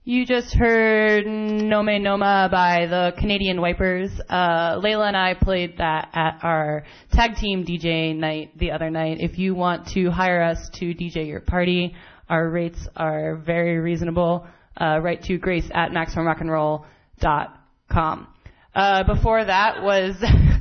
You just heard Nome Noma by the Canadian Wipers. Layla and I played that at our tag team DJ night the other night. If you want to hire us to DJ your party, our rates are very reasonable. Write to Grace at MaximumRock'n'Roll.com. Before that was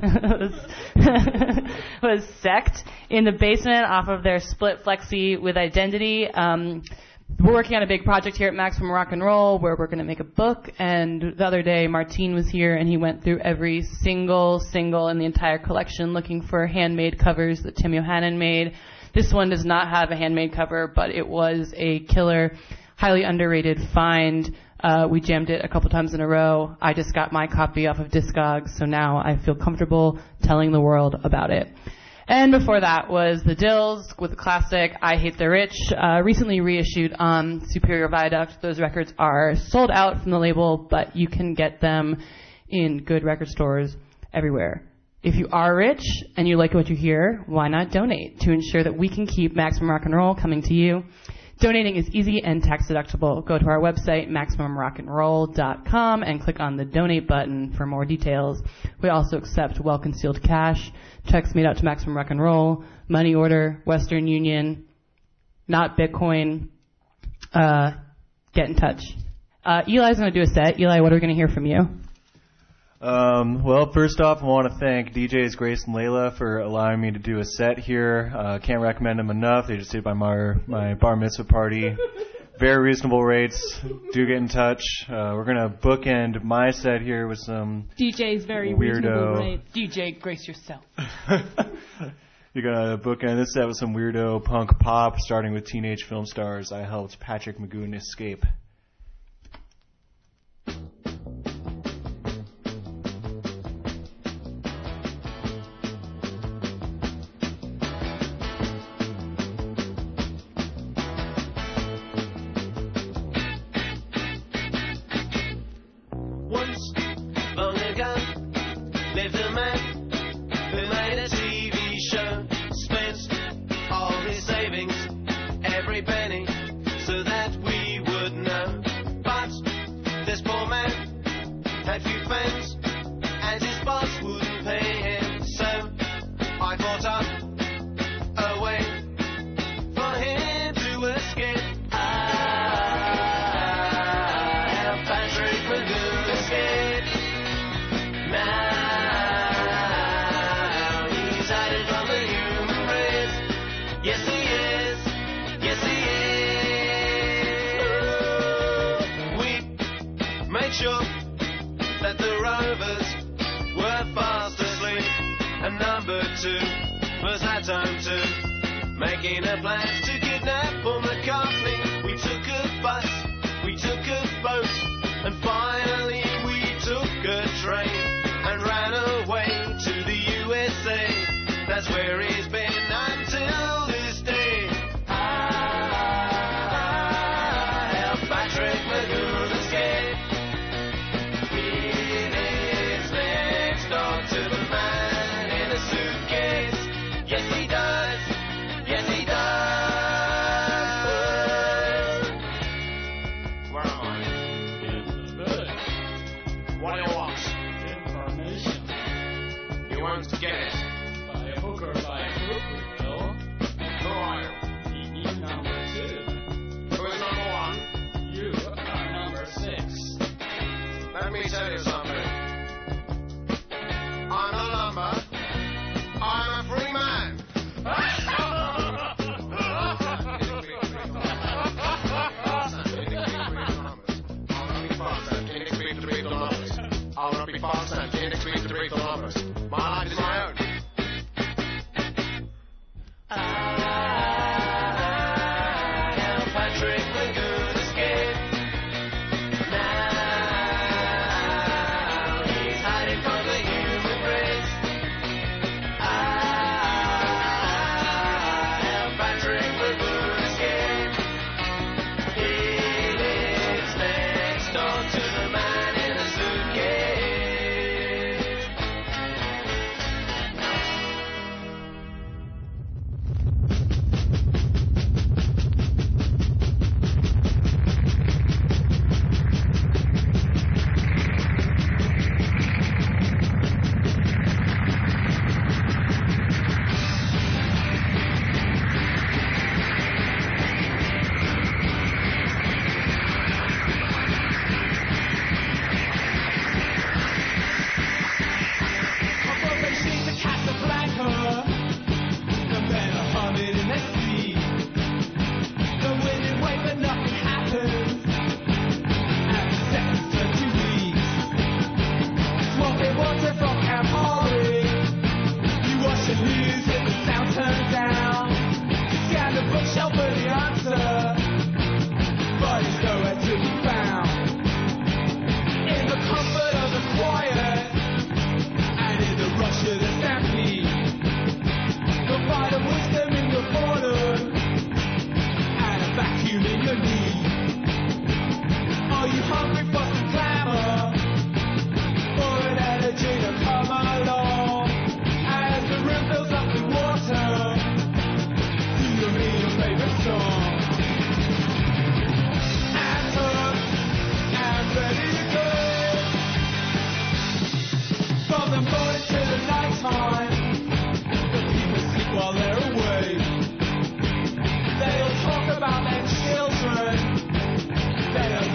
was Sect in the basement off of their split flexi with Identity. We're working on a big project here at Maximum Rock and Roll where we're going to make a book, and the other day Martine was here and he went through every single in the entire collection looking for handmade covers that Tim Yohannan made. This one does not have a handmade cover, but it was a killer, highly underrated find. We jammed it a couple times in a row. I just got my copy off of Discogs, so now I feel comfortable telling the world about it. And before that was The Dills with the classic I Hate the Rich, recently reissued on Superior Viaduct. Those records are sold out from the label, but you can get them in good record stores everywhere. If you are rich and you like what you hear, why not donate to ensure that we can keep Maximum Rock and Roll coming to you? Donating is easy and tax deductible. Go to our website, MaximumRock'n'Roll.com, and click on the donate button for more details. We also accept well-concealed cash, checks made out to Maximum Rock and Roll, money order, Western Union, not Bitcoin. Get in touch. Eli's going to do a set. Eli, what are we going to hear from you? Well, first off, I want to thank DJs Grace and Layla for allowing me to do a set here. Can't recommend them enough. They just did my bar mitzvah party. Very reasonable rates. Do get in touch. We're going to bookend my set here with some DJ's very weirdo reasonable rates. DJ, grace yourself. You're going to bookend this set with some weirdo punk pop, starting with Teenage Film Stars. I helped Patrick Magoon escape.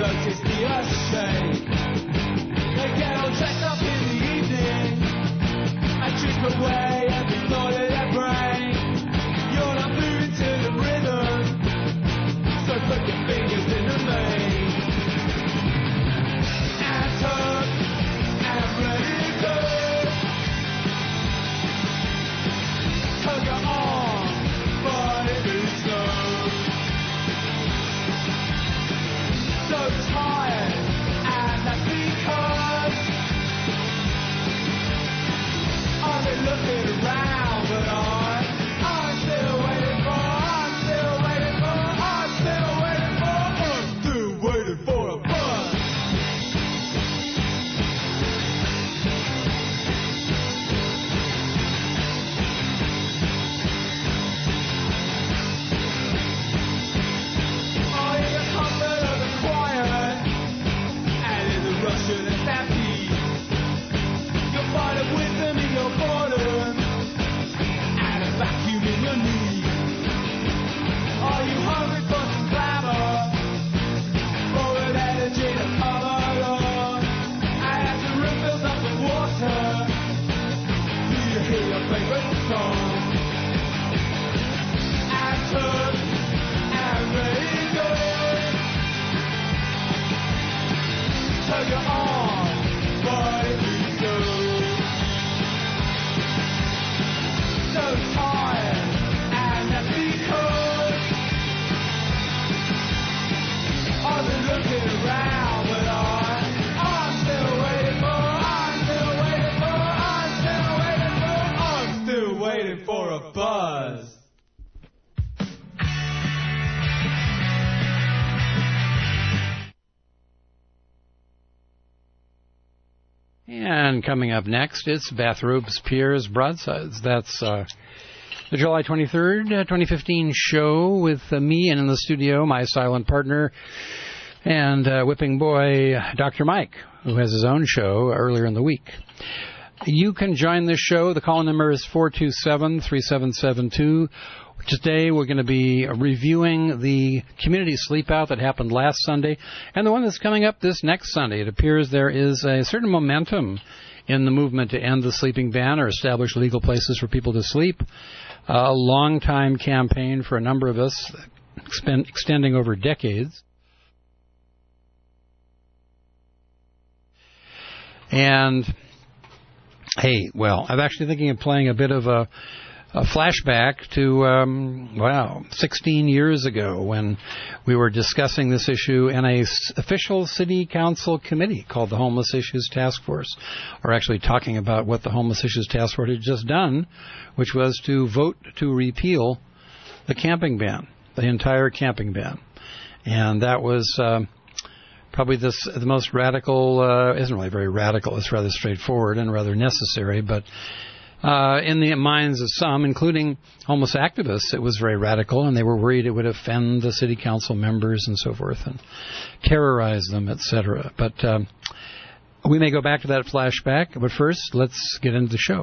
just be ashamed. They get all dressed up in the evening and trip away every thought of their brain. You're not moving to the rhythm, so put your fingers in the main. And turn and ready to go. Tug your arm, but it moves slow. So tired, and that's because I've been looking around, but I'm still waiting for, I'm still waiting for, I'm still waiting for, I'm still waiting for a buzz. Oh, in the comfort of the quiet, and in the rush of the stampede, you'll find a wisdom in your boredom, and a vacuum in your need. Are you hungry for some glamour, for an energy to come along? And as the room fills up with water, do you hear your favorite song? And turn and ready to go. Tug your arm, but it moves slow. So tired, and that's because I've been looking around, but I'm still waiting for, I'm still waiting for, I'm still waiting for, I'm still waiting for a buzz. And coming up next, it's Bathrobe's Piers Broadsides. That's the July 23rd, 2015 show with me, and in the studio, my silent partner and whipping boy, Dr. Mike, who has his own show earlier in the week. You can join this show. The call number is 427-3772. Today we're going to be reviewing the community sleepout that happened last Sunday and the one that's coming up this next Sunday. It appears there is a certain momentum in the movement to end the sleeping ban or establish legal places for people to sleep. A long-time campaign for a number of us, extending over decades. And, hey, well, I'm actually thinking of playing a bit of a flashback to, 16 years ago when we were discussing this issue in a official city council committee called the Homeless Issues Task Force, or actually talking about what the Homeless Issues Task Force had just done, which was to vote to repeal the camping ban, the entire camping ban. And that was probably the most radical, isn't really very radical, it's rather straightforward and rather necessary, but in the minds of some, including homeless activists, it was very radical, and they were worried it would offend the city council members and so forth and terrorize them, etc. But we may go back to that flashback, but first, let's get into the show.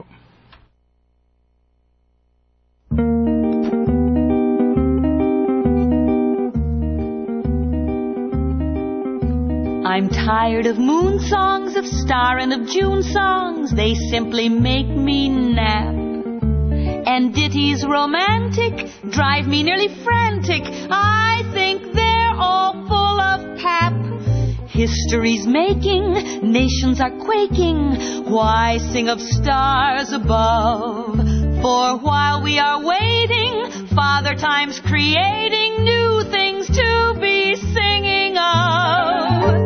I'm tired of moon songs, of star and of June songs. They simply make me nap. And ditties romantic drive me nearly frantic. I think they're all full of pap. History's making, nations are quaking. Why sing of stars above? For while we are waiting, Father Time's creating new things to be singing of.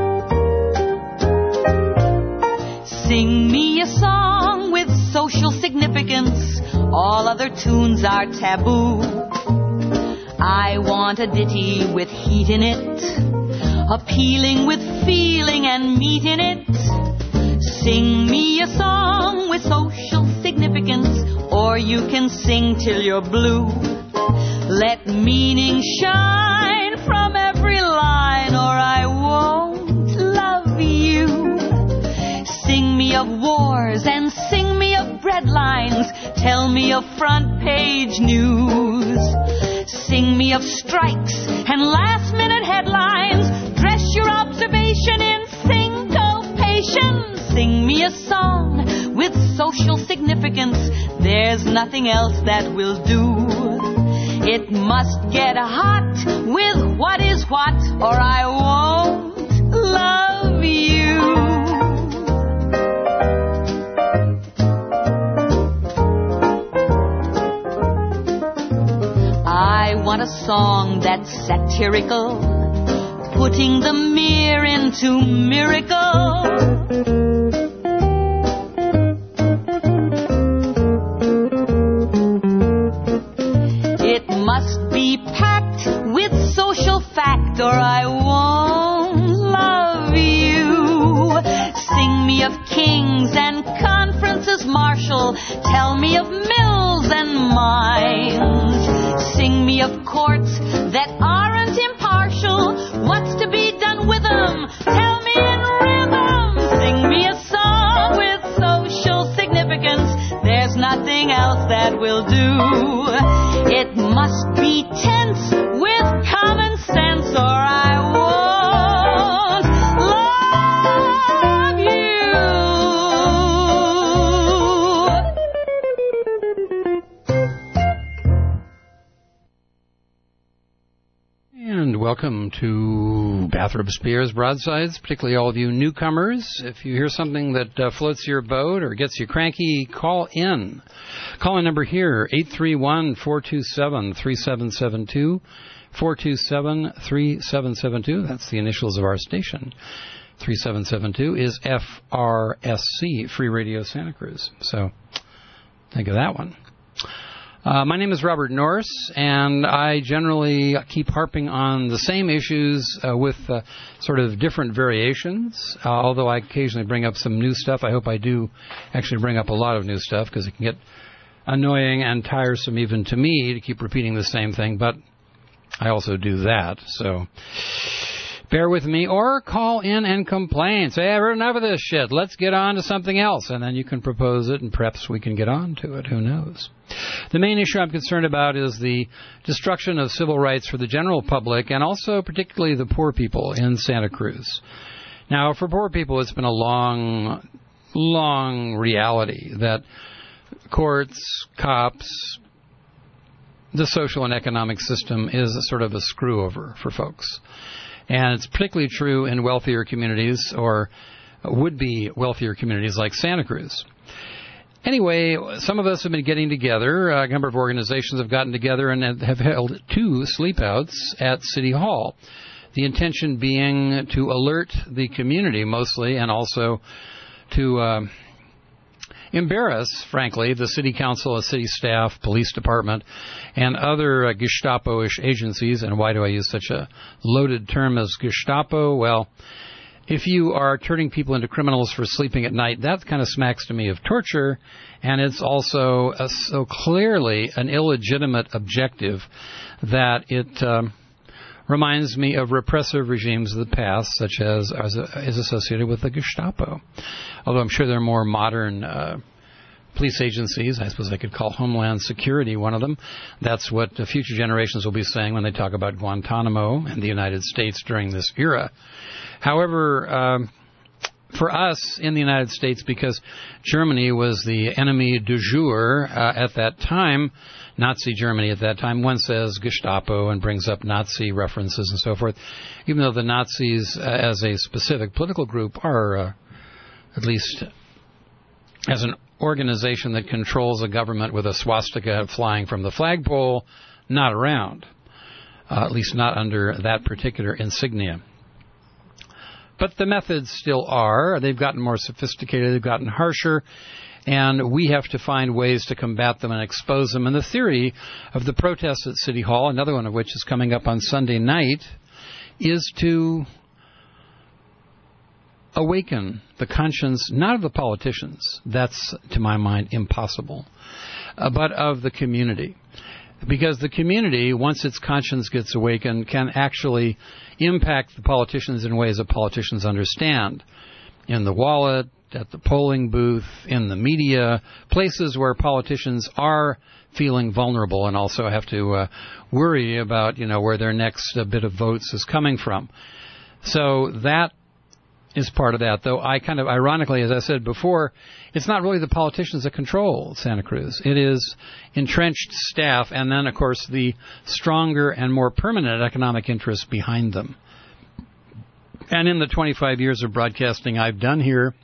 Sing me a song with social significance. All other tunes are taboo. I want a ditty with heat in it, appealing with feeling and meat in it. Sing me a song with social significance, or you can sing till you're blue. Let meaning shine from every line, or I won't love you. Sing me of wars and sing me of breadlines. Tell me of front page news. Sing me of strikes and last minute headlines. Dress your significance. There's nothing else that will do. It must get hot with what is what, or I won't love you. I want a song that's satirical, putting the mere into miracle. It must be packed with social fact, or I won't love you. Sing me of kings and conferences martial. Tell me of mills and mines. Sing me of courts that aren't impartial. What's to be done with them? Tell me in rhythm. Sing me a song with social significance. There's nothing else that will do. It must be tense with common sense, or I won't love you. And welcome to Bathrobe Spears Broadsides, particularly all of you newcomers. If you hear something that floats your boat or gets you cranky, call in. Call-in number here, 831-427-3772, 427-3772. That's the initials of our station. 3772 is FRSC, Free Radio Santa Cruz. So think of that one. My name is Robert Norris, and I generally keep harping on the same issues with sort of different variations, although I occasionally bring up some new stuff. I hope I do actually bring up a lot of new stuff, because it can get annoying and tiresome even to me to keep repeating the same thing, but I also do that, so bear with me, or call in and complain. Say, I've heard enough of this shit. Let's get on to something else, and then you can propose it, and perhaps we can get on to it. Who knows? The main issue I'm concerned about is the destruction of civil rights for the general public, and also particularly the poor people in Santa Cruz. Now, for poor people, it's been a long reality that courts, cops, the social and economic system is a sort of a screw-over for folks. And it's particularly true in wealthier communities, or would-be wealthier communities like Santa Cruz. Anyway, some of us have been getting together. A number of organizations have gotten together and have held 2 sleepouts at City Hall. The intention being to alert the community mostly, and also to embarrass, frankly, the city council, city staff, police department, and other Gestapo-ish agencies. And why do I use such a loaded term as Gestapo? Well, if you are turning people into criminals for sleeping at night, that kind of smacks to me of torture, and it's also so clearly an illegitimate objective that it reminds me of repressive regimes of the past, such as is associated with the Gestapo. Although I'm sure there are more modern police agencies. I suppose I could call Homeland Security one of them. That's what the future generations will be saying when they talk about Guantanamo and the United States during this era. However, for us in the United States, because Germany was the enemy du jour at that time, Nazi Germany at that time, one says Gestapo and brings up Nazi references and so forth, even though the Nazis as a specific political group are, at least as an organization that controls a government with a swastika flying from the flagpole, not around, at least not under that particular insignia. But the methods still are. They've gotten more sophisticated, they've gotten harsher, and we have to find ways to combat them and expose them. And the theory of the protests at City Hall, another one of which is coming up on Sunday night, is to awaken the conscience, not of the politicians, that's, to my mind, impossible, but of the community. Because the community, once its conscience gets awakened, can actually impact the politicians in ways that politicians understand. In the wallet, at the polling booth, in the media, places where politicians are feeling vulnerable and also have to worry about, where their next bit of votes is coming from. So that is part of that, though I kind of ironically, as I said before, it's not really the politicians that control Santa Cruz. It is entrenched staff and then, of course, the stronger and more permanent economic interests behind them. And in the 25 years of broadcasting I've done here,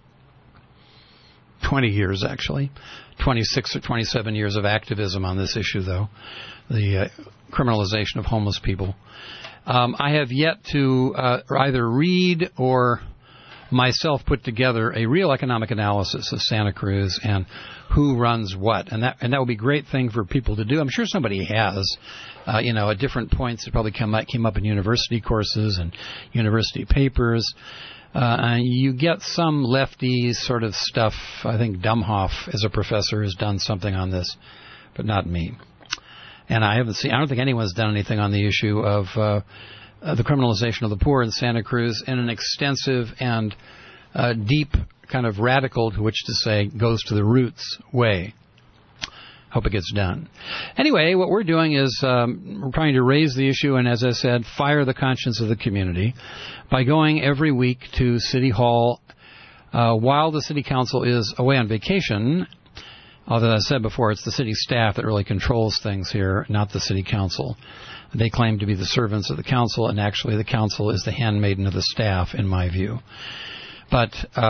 20 years actually, 26 or 27 years of activism on this issue, though, the criminalization of homeless people. I have yet to either read or myself put together a real economic analysis of Santa Cruz and who runs what, and that would be a great thing for people to do. I'm sure somebody has, at different points. It probably came up in university courses and university papers. You get some lefty sort of stuff. I think Dumhoff, as a professor, has done something on this, but not me. And I don't think anyone's done anything on the issue of the criminalization of the poor in Santa Cruz in an extensive and deep kind of radical, to which to say, goes to the roots way. Hope it gets done. Anyway, what we're doing is we're trying to raise the issue and, as I said, fire the conscience of the community by going every week to City Hall while the City Council is away on vacation. Although, as I said before, it's the city staff that really controls things here, not the City Council. They claim to be the servants of the council, and actually the council is the handmaiden of the staff, in my view. But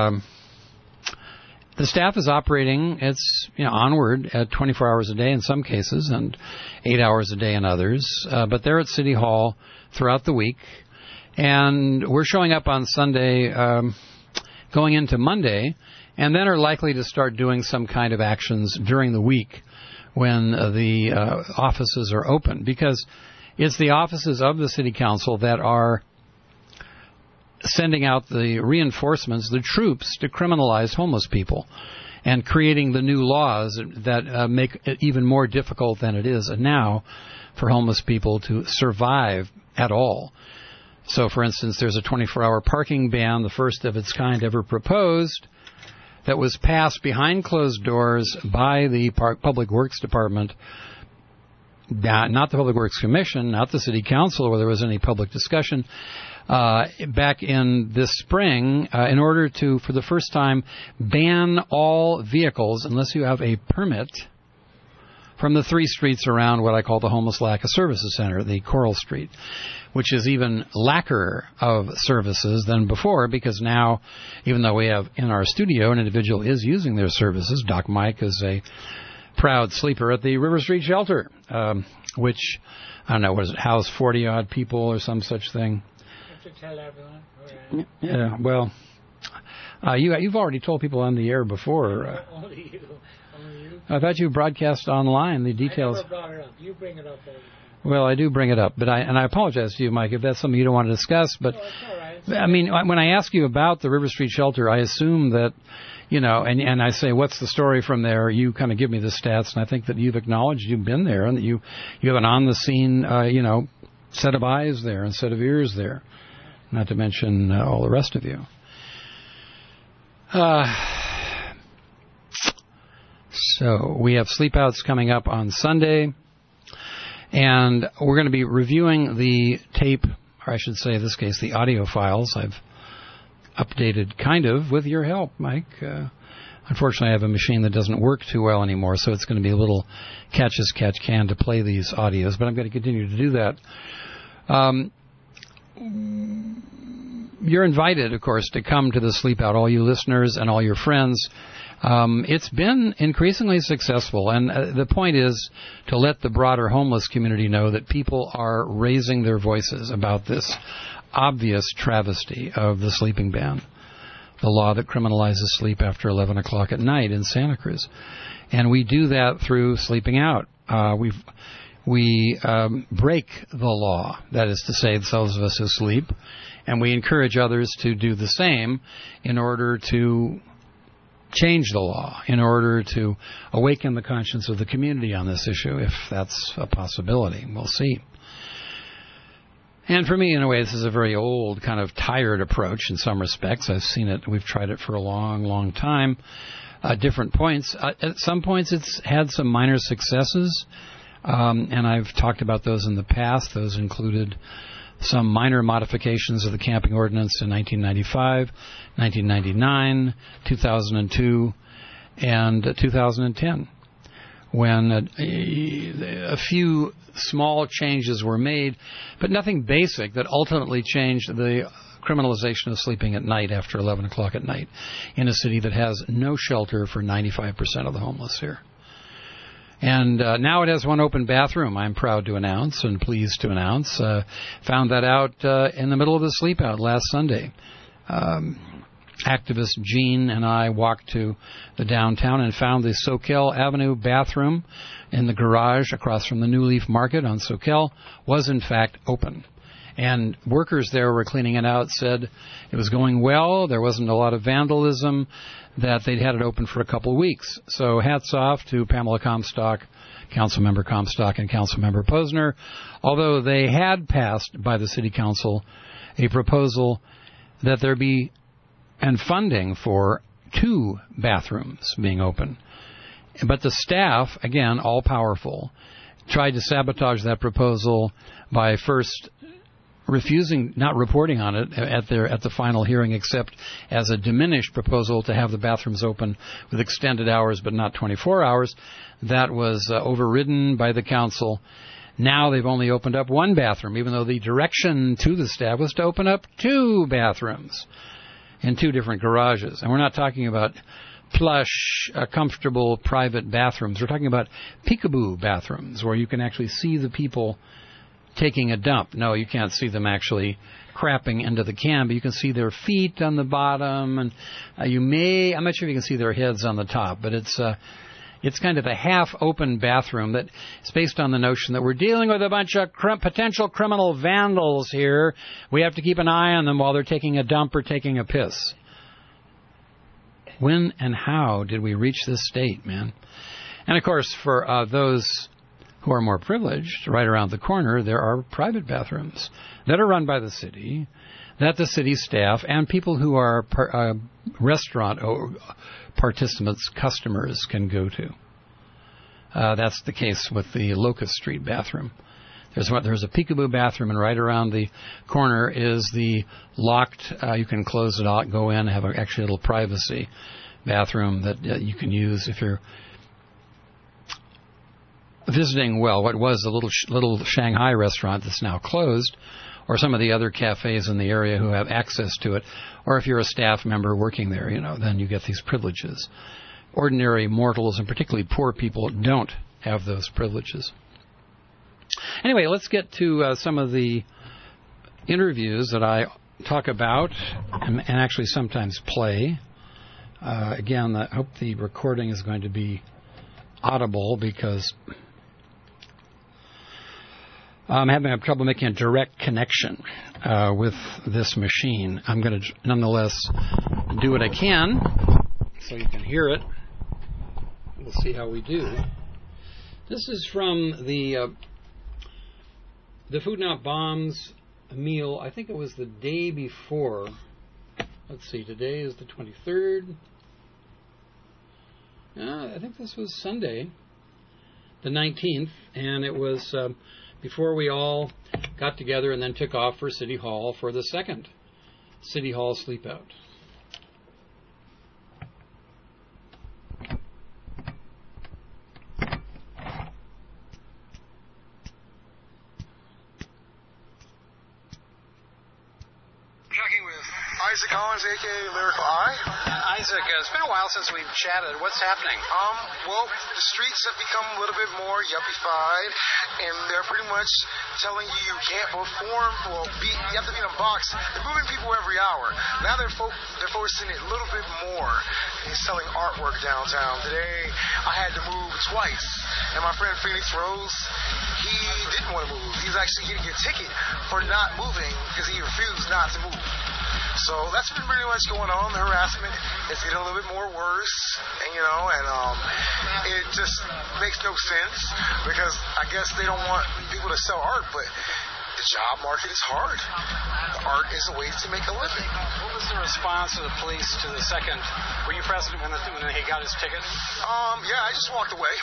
the staff is operating, it's onward at 24 hours a day in some cases and 8 hours a day in others. But they're at City Hall throughout the week. And we're showing up on Sunday, going into Monday, and then are likely to start doing some kind of actions during the week when the offices are open. Because it's the offices of the City Council that are sending out the reinforcements, the troops, to criminalize homeless people and creating the new laws that make it even more difficult than it is now for homeless people to survive at all. So, for instance, there's a 24-hour parking ban, the first of its kind ever proposed, that was passed behind closed doors by the Public Works Department, not the Public Works Commission, not the City Council, where there was any public discussion, back in this spring, in order to, for the first time, ban all vehicles, unless you have a permit, from the 3 streets around what I call the Homeless Lack of Services Center, the Coral Street, which is even lacquer of services than before, because now, even though we have in our studio an individual is using their services, Doc Mike is a proud sleeper at the River Street Shelter, which, I don't know, what is it, house 40-odd people or some such thing. To tell everyone. Yeah, well, you've already told people on the air before. Only you. I thought you broadcast online the details. I never brought it up. You bring it up all the time. Well, I do bring it up, but I apologize to you, Mike, if that's something you don't want to discuss. But No, it's all right. I mean, when I ask you about the River Street Shelter, I assume that, and I say, what's the story from there? You kind of give me the stats, and I think that you've acknowledged you've been there and that you have an on-the-scene, set of eyes there and set of ears there, not to mention all the rest of you. So we have sleepouts coming up on Sunday, and we're going to be reviewing the tape, or I should say in this case the audio files. I've updated kind of with your help, Mike. Unfortunately, I have a machine that doesn't work too well anymore, so it's going to be a little catch as catch can to play these audios, but I'm going to continue to do that. You're invited, of course, to come to the Sleep Out, all you listeners and all your friends. It's been increasingly successful, and the point is to let the broader homeless community know that people are raising their voices about this obvious travesty of the sleeping ban, the law that criminalizes sleep after 11 o'clock at night in Santa Cruz. And we do that through Sleeping Out. We break the law, that is to say, those of us who sleep, and we encourage others to do the same in order to change the law, in order to awaken the conscience of the community on this issue, if that's a possibility. We'll see. And for me, in a way, this is a very old, kind of tired approach in some respects. I've seen it. We've tried it for a long, long time. Different points. At some points, it's had some minor successes, and I've talked about those in the past. Those included some minor modifications of the camping ordinance in 1995, 1999, 2002, and 2010, when a few small changes were made, but nothing basic that ultimately changed the criminalization of sleeping at night after 11 o'clock at night in a city that has no shelter for 95% of the homeless here. And now it has one open bathroom, I'm proud to announce and pleased to announce. Found that out in the middle of the sleep out last Sunday. Activist Jean and I walked to the downtown and found the Soquel Avenue bathroom in the garage across from the New Leaf Market on Soquel was in fact open. And workers there were cleaning it out, said it was going well, there wasn't a lot of vandalism, that they'd had it open for a couple of weeks. So hats off to Pamela Comstock, Councilmember Comstock, and Councilmember Posner, although they had passed by the City Council a proposal that there be and funding for 2 bathrooms being open. But the staff, again, all powerful, tried to sabotage that proposal by first not reporting on it at the final hearing, except as a diminished proposal to have the bathrooms open with extended hours but not 24 hours. That was overridden by the council. Now they've only opened up 1 bathroom, even though the direction to the staff was to open up 2 bathrooms in 2 different garages. And we're not talking about plush, comfortable private bathrooms. We're talking about peekaboo bathrooms where you can actually see the people taking a dump. No, you can't see them actually crapping into the can, but you can see their feet on the bottom, and I'm not sure if you can see their heads on the top, but it's kind of a half-open bathroom that is based on the notion that we're dealing with a bunch of potential criminal vandals here. We have to keep an eye on them while they're taking a dump or taking a piss. When and how did we reach this state, man? And, of course, for those who are more privileged, right around the corner, there are private bathrooms that are run by the city, that the city staff and people who are restaurant participants, customers, can go to. That's the case with the Locust Street bathroom. There's a peekaboo bathroom, and right around the corner is the locked, you can close it out, go in, have actually a little privacy bathroom that you can use if you're visiting, what was a little Shanghai restaurant that's now closed, or some of the other cafes in the area who have access to it, or if you're a staff member working there, then you get these privileges. Ordinary mortals, and particularly poor people, don't have those privileges. Anyway, let's get to some of the interviews that I talk about and actually sometimes play. Again, I hope the recording is going to be audible because I'm having trouble making a direct connection with this machine. I'm going to nonetheless do what I can so you can hear it. We'll see how we do. This is from the Food Not Bombs meal. I think it was the day before. Let's see, today is the 23rd. I think this was Sunday, the 19th, and it was before we all got together and then took off for City Hall for the second City Hall sleepout. Isaac Collins, a.k.a. Lyrical Eye. Isaac, it's been a while since we've chatted. What's happening? Well, the streets have become a little bit more yuppified, and they're pretty much telling you can't perform, you have to be in a box. They're moving people every hour. Now they're focusing it a little bit more. He's selling artwork downtown. Today, I had to move twice, and my friend Phoenix Rose, he didn't want to move. He was actually getting a ticket for not moving because he refused not to move. So that's been pretty much going on. The harassment is getting a little bit more worse, and it just makes no sense because I guess they don't want people to sell art, but the job market is hard. The art is a way to make a living. What was the response of the police to the second? Were you present when he got his ticket? Yeah, I just walked away.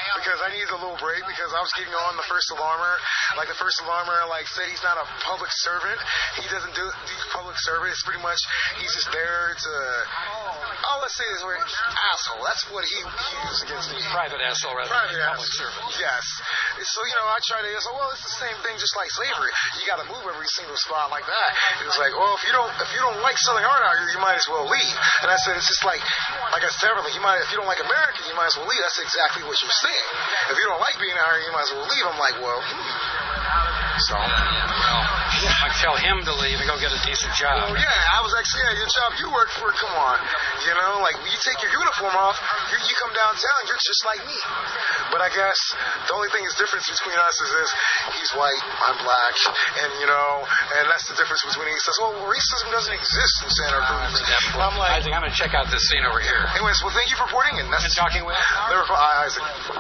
because I needed a little break because I was getting on the first alarmer. Like the first alarmer, like said he's not a public servant. He doesn't do public service. It's pretty much he's just there to. Oh, let's say this word, asshole. That's what he used against me. Private asshole rather than public servant. Yes. So, I try to say, well, it's the same thing just like slavery. You got to move every single spot like that. It was like, well, if you don't like selling art out here, you might as well leave. And I said, it's just like I said, if you don't like America, you might as well leave. That's exactly what you're saying. If you don't like being out here, you might as well leave. I'm like, well, So. I tell him to leave and go get a decent job. Well, yeah, I was actually, your job you work for, come on. Like when you take your uniform off, you come downtown, you're just like me. But I guess the only thing that's difference between us is he's white, I'm black, and that's the difference between he says, well, racism doesn't exist in Santa Cruz. I'm like, Isaac, I'm going to check out this scene over here. Anyways, well, thank you for reporting, and that's talking with Isaac.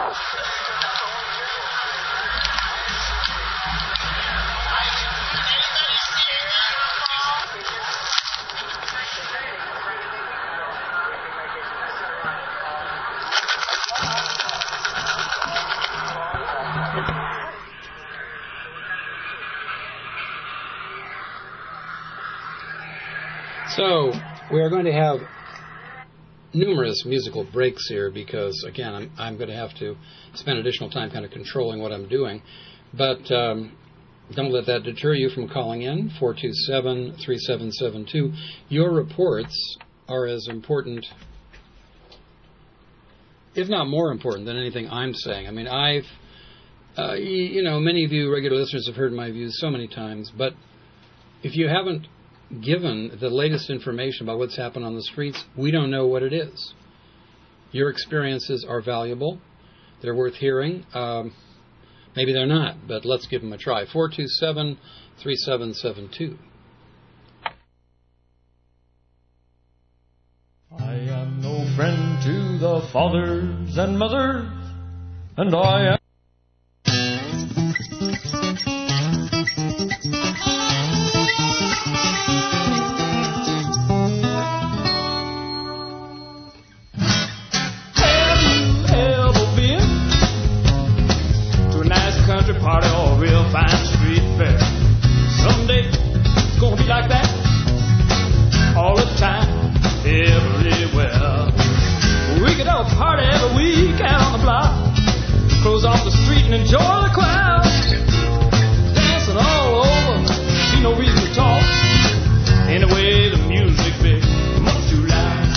So, we are going to have numerous musical breaks here because, again, I'm going to have to spend additional time kind of controlling what I'm doing. But don't let that deter you from calling in, 427-3772. Your reports are as important, if not more important, than anything I'm saying. I mean, many of you regular listeners have heard my views so many times, but if you haven't given the latest information about what's happened on the streets, we don't know what it is. Your experiences are valuable. They're worth hearing. Maybe they're not, but let's give them a try. 427-3772. I am no friend to the fathers and mothers, and I am party or a real fine street fair. Someday it's gonna be like that all the time, everywhere. We could have a party every week out on the block, close off the street and enjoy the crowd, dancing all over, be no reason to talk. Anyway, the music be much too loud.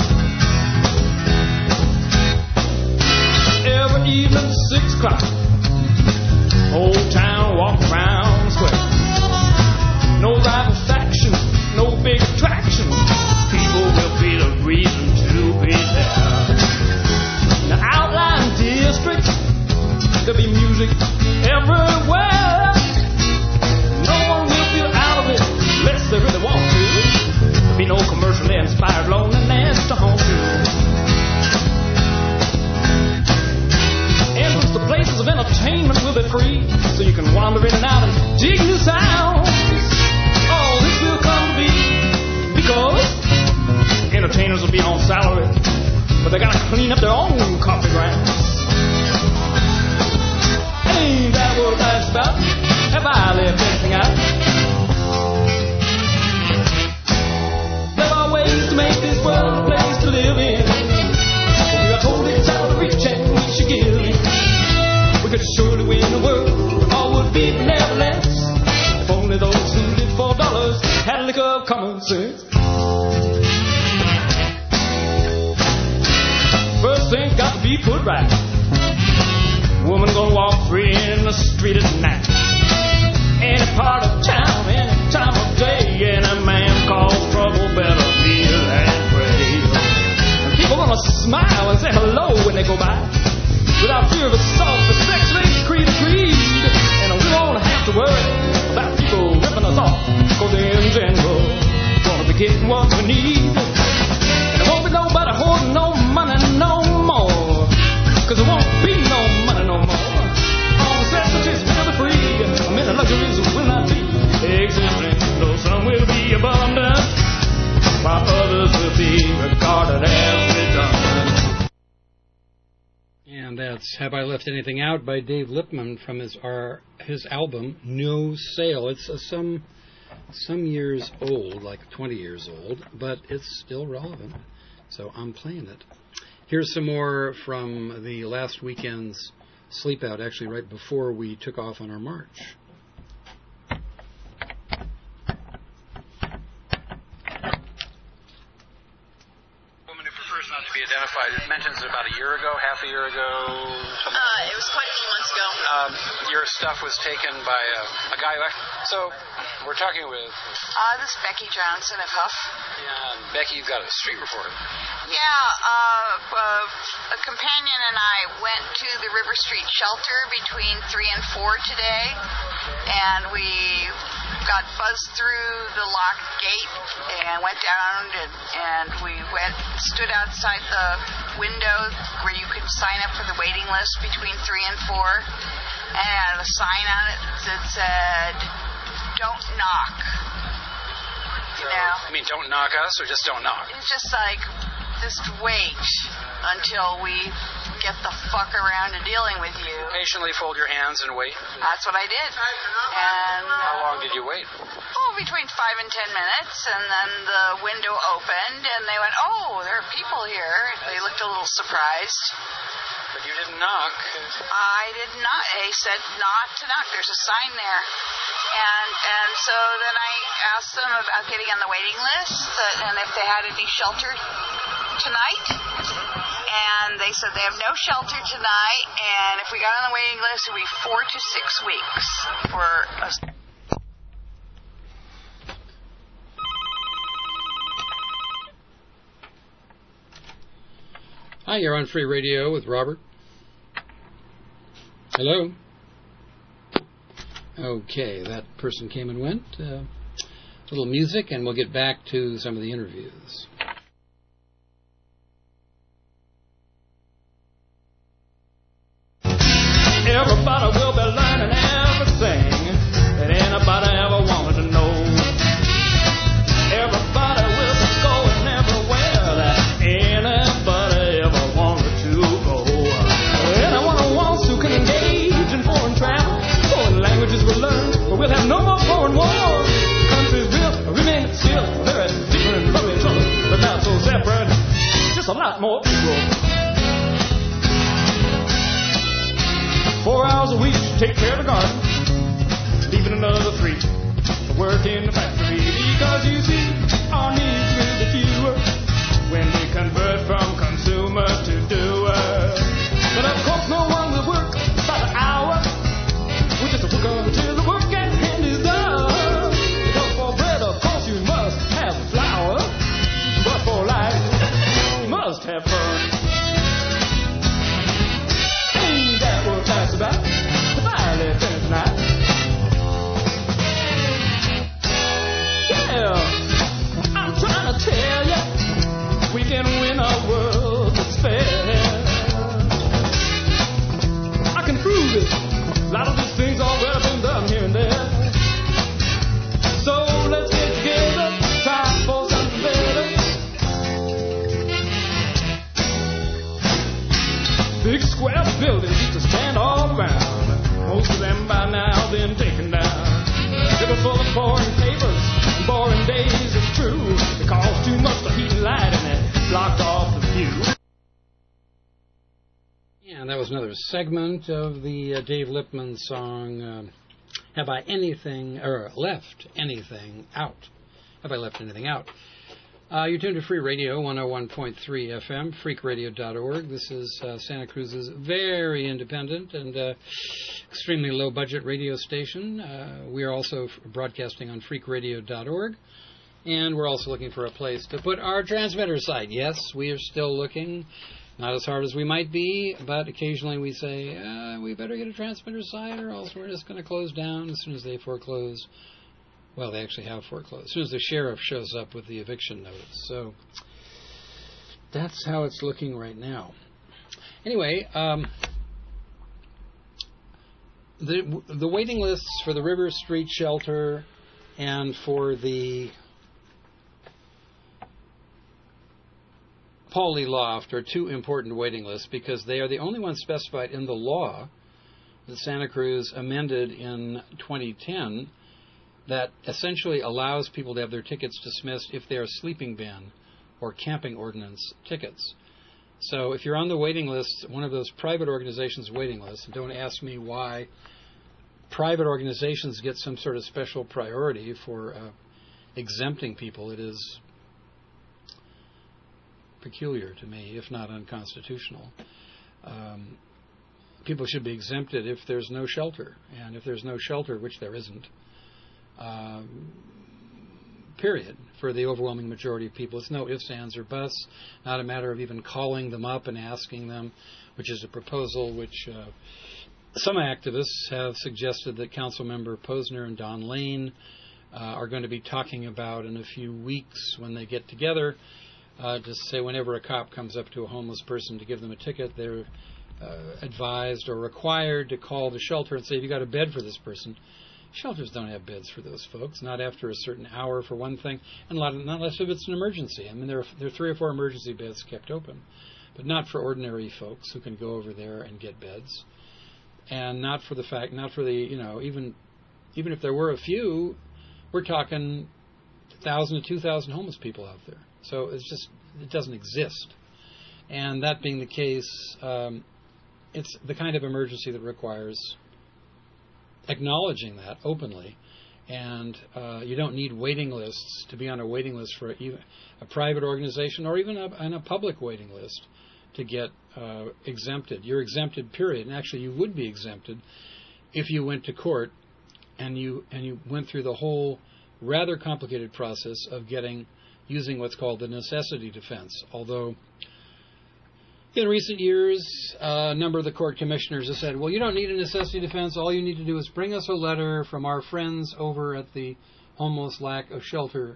Every evening 6 o'clock, Old Town, walk around the square. No rival faction, no big attraction. People will be the reason to be there. In the outlying district, there'll be music everywhere. No one will feel out of it unless they really want to. There'll be no commercially inspired loneliness to haunt you. Entrance to places of entertainment will be free, so you can wander in and out and dig new sounds. All this will come to be because entertainers will be on salary, but they gotta clean up their own coffee grounds. Ain't that what life's about? Have I left anything out? There are ways to make this world a place to live in. We are told it's out of reach and we should give in. We could surely win the world, all would be benevolence, if only those who live for dollars had a lick of common sense. First thing got to be put right. Woman gonna walk free in the street at night. Any part of town, any time of day, and a man calls trouble, better feel and pray. And people gonna smile and say hello when they go by, without fear of assault for sex, race, creed, or creed. And we won't have to worry about people ripping us off, cause in general, we're gonna be getting what we need. And there won't be nobody holding no money no more, cause there won't be no money no more. All necessities will be free, many luxuries will not be existing, though some will be abundant, while others will be regarded as redundant. And That's Have I Left Anything Out by Dave Lippman from his album No Sale. It's some years old, like 20 years old, but it's still relevant, so I'm playing it. Here's some more from the last weekend's Sleep Out, actually right before we took off on our march. Not to be identified. It mentions about a year ago, half a year ago. It was quite a few months ago. Your stuff was taken by a guy. So we're talking with. This is Becky Johnson of Huff. Yeah, Becky, you've got a street report. Yeah, a companion and I went to the River Street shelter between 3 and 4 today, and we got buzzed through the locked gate and went down and we stood outside the window where you could sign up for the waiting list between 3 and 4, and it had a sign on it that said, "Don't knock." You know? I mean, don't knock us, or just don't knock? It's just like, just wait until we get the fuck around to dealing with you. Patiently fold your hands and wait? That's what I did. And how long did you wait? Oh, between 5 and 10 minutes, and then the window opened, and they went, "Oh, there are people here." They looked a little surprised. But you didn't knock. I did not. They said not to knock. There's a sign there. And so then I asked them about getting on the waiting list and if they had any shelter tonight. And they said they have no shelter tonight, and if we got on the waiting list, it would be 4 to 6 weeks for us. Hi, you're on Free Radio with Robert. Hello. Okay, that person came and went. A little music, and we'll get back to some of the interviews. Everybody will be learning everything that anybody ever wanted to know. Everybody will be going everywhere that anybody ever wanted to go. Anyone who wants to can engage in foreign travel. Foreign languages will learn, but we'll have no more foreign wars. Countries will remain still, very different from each other, but not so separate. Just a lot more people. 4 hours a week to take care of the garden, leaving another 3 to work in the factory. Because you see, our needs will be fewer when we convert from consumer to doer. But of course no one will work by the hour. We'll just work until the work at hand is done. Because for bread, of course, you must have flour. But for life, you must have fun. Ain't that what that's about? The violet finish tonight. Yeah, I'm trying to tell you, we can win a world that's fair. I can prove it. A lot of these things already been done here and there. So let's get together, try for something better. Big square buildings used to stand all around. Most of them by now been taken down. They were full of boring papers, boring days, it's true. It cost too much to heat and light and it blocked off the view. And that was another segment of the Dave Lippman song, Have I Left Anything Out? Have I Left Anything Out? You're tuned to Free Radio, 101.3 FM, freakradio.org. This is Santa Cruz's very independent and extremely low-budget radio station. We are also broadcasting on freakradio.org, and we're also looking for a place to put our transmitter site. Yes, we are still looking, not as hard as we might be, but occasionally we say, we better get a transmitter site or else we're just going to close down as soon as they foreclose. Well, they actually have foreclosed. As soon as the sheriff shows up with the eviction notice. So that's how it's looking right now. Anyway, the waiting lists for the River Street shelter and for the Paul Lee Loft are two important waiting lists because they are the only ones specified in the law that Santa Cruz amended in 2010 that essentially allows people to have their tickets dismissed if they are sleeping ban or camping ordinance tickets. So if you're on the waiting list, one of those private organizations' waiting lists, and don't ask me why private organizations get some sort of special priority for exempting people. It is peculiar to me, if not unconstitutional. People should be exempted if there's no shelter. And if there's no shelter, which there isn't, period, for the overwhelming majority of people. It's no ifs, ands, or buts, not a matter of even calling them up and asking them, which is a proposal which some activists have suggested that Councilmember Posner and Don Lane are going to be talking about in a few weeks when they get together. Just say whenever a cop comes up to a homeless person to give them a ticket, they're advised or required to call the shelter and say, have you got a bed for this person? Shelters don't have beds for those folks, not after a certain hour for one thing, and not unless if it's an emergency. I mean, there are 3 or 4 emergency beds kept open, but not for ordinary folks who can go over there and get beds, and not for the even if there were a few, we're talking 1,000 to 2,000 homeless people out there. So it doesn't exist. And that being the case, it's the kind of emergency that requires acknowledging that openly. And you don't need waiting lists to be on a waiting list for a private organization or even on a public waiting list to get exempted. You're exempted, period. And actually, you would be exempted if you went to court and you went through the whole rather complicated process of using what's called the necessity defense. Although in recent years, a number of the court commissioners have said, well, you don't need a necessity defense. All you need to do is bring us a letter from our friends over at the Homeless Lack of Shelter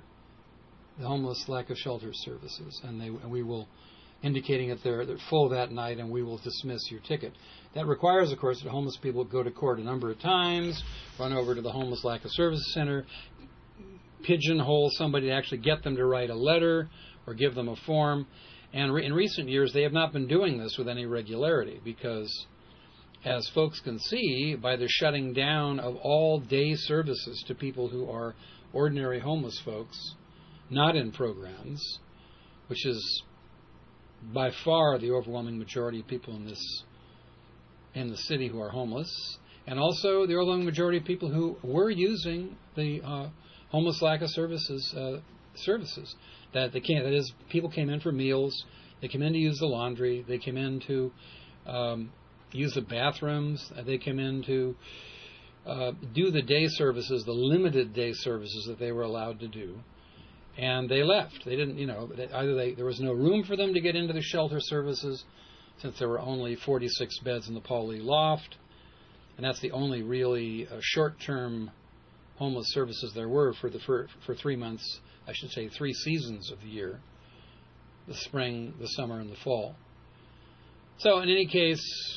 Services, and we will, indicating that they're full that night, and we will dismiss your ticket. That requires, of course, that homeless people go to court a number of times, run over to the Homeless Lack of Services Center, pigeonhole somebody to actually get them to write a letter or give them a form. And in recent years, they have not been doing this with any regularity because, as folks can see, by the shutting down of all day services to people who are ordinary homeless folks, not in programs, which is by far the overwhelming majority of people in the city who are homeless, and also the overwhelming majority of people who were using the Homeless Lack of Services that they can't. That is, people came in for meals, they came in to use the laundry, they came in to use the bathrooms, they came in to do the day services, the limited day services that they were allowed to do, and they left. They didn't, there was no room for them to get into the shelter services since there were only 46 beds in the Paul Lee Loft, and that's the only really short-term homeless services there were for 3 months, I should say 3 seasons of the year, the spring, the summer, and the fall. So in any case,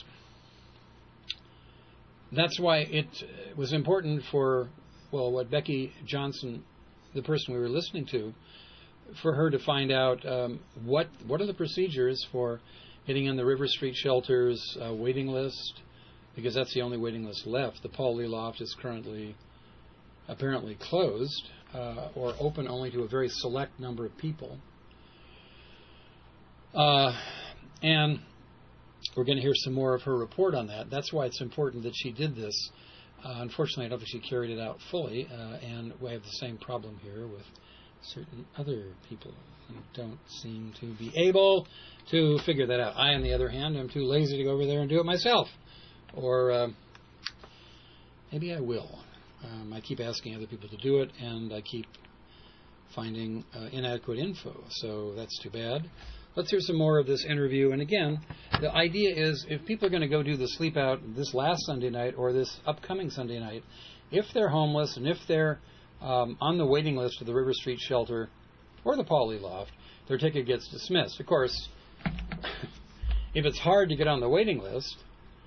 that's why it was important for, what Becky Johnson, the person we were listening to, for her to find out what are the procedures for getting on the River Street Shelter's waiting list, because that's the only waiting list left. The Paul Lee Loft is currently apparently closed or open only to a very select number of people. And we're going to hear some more of her report on that. That's why it's important that she did this. Unfortunately, I don't think she carried it out fully, and we have the same problem here with certain other people who don't seem to be able to figure that out. I, on the other hand, am too lazy to go over there and do it myself. Or maybe I will. I keep asking other people to do it, and I keep finding inadequate info, so that's too bad. Let's hear some more of this interview. And again, the idea is if people are going to go do the sleep out this last Sunday night or this upcoming Sunday night, if they're homeless and if they're on the waiting list of the River Street Shelter or the Paul Lee Loft, their ticket gets dismissed. Of course, if it's hard to get on the waiting list,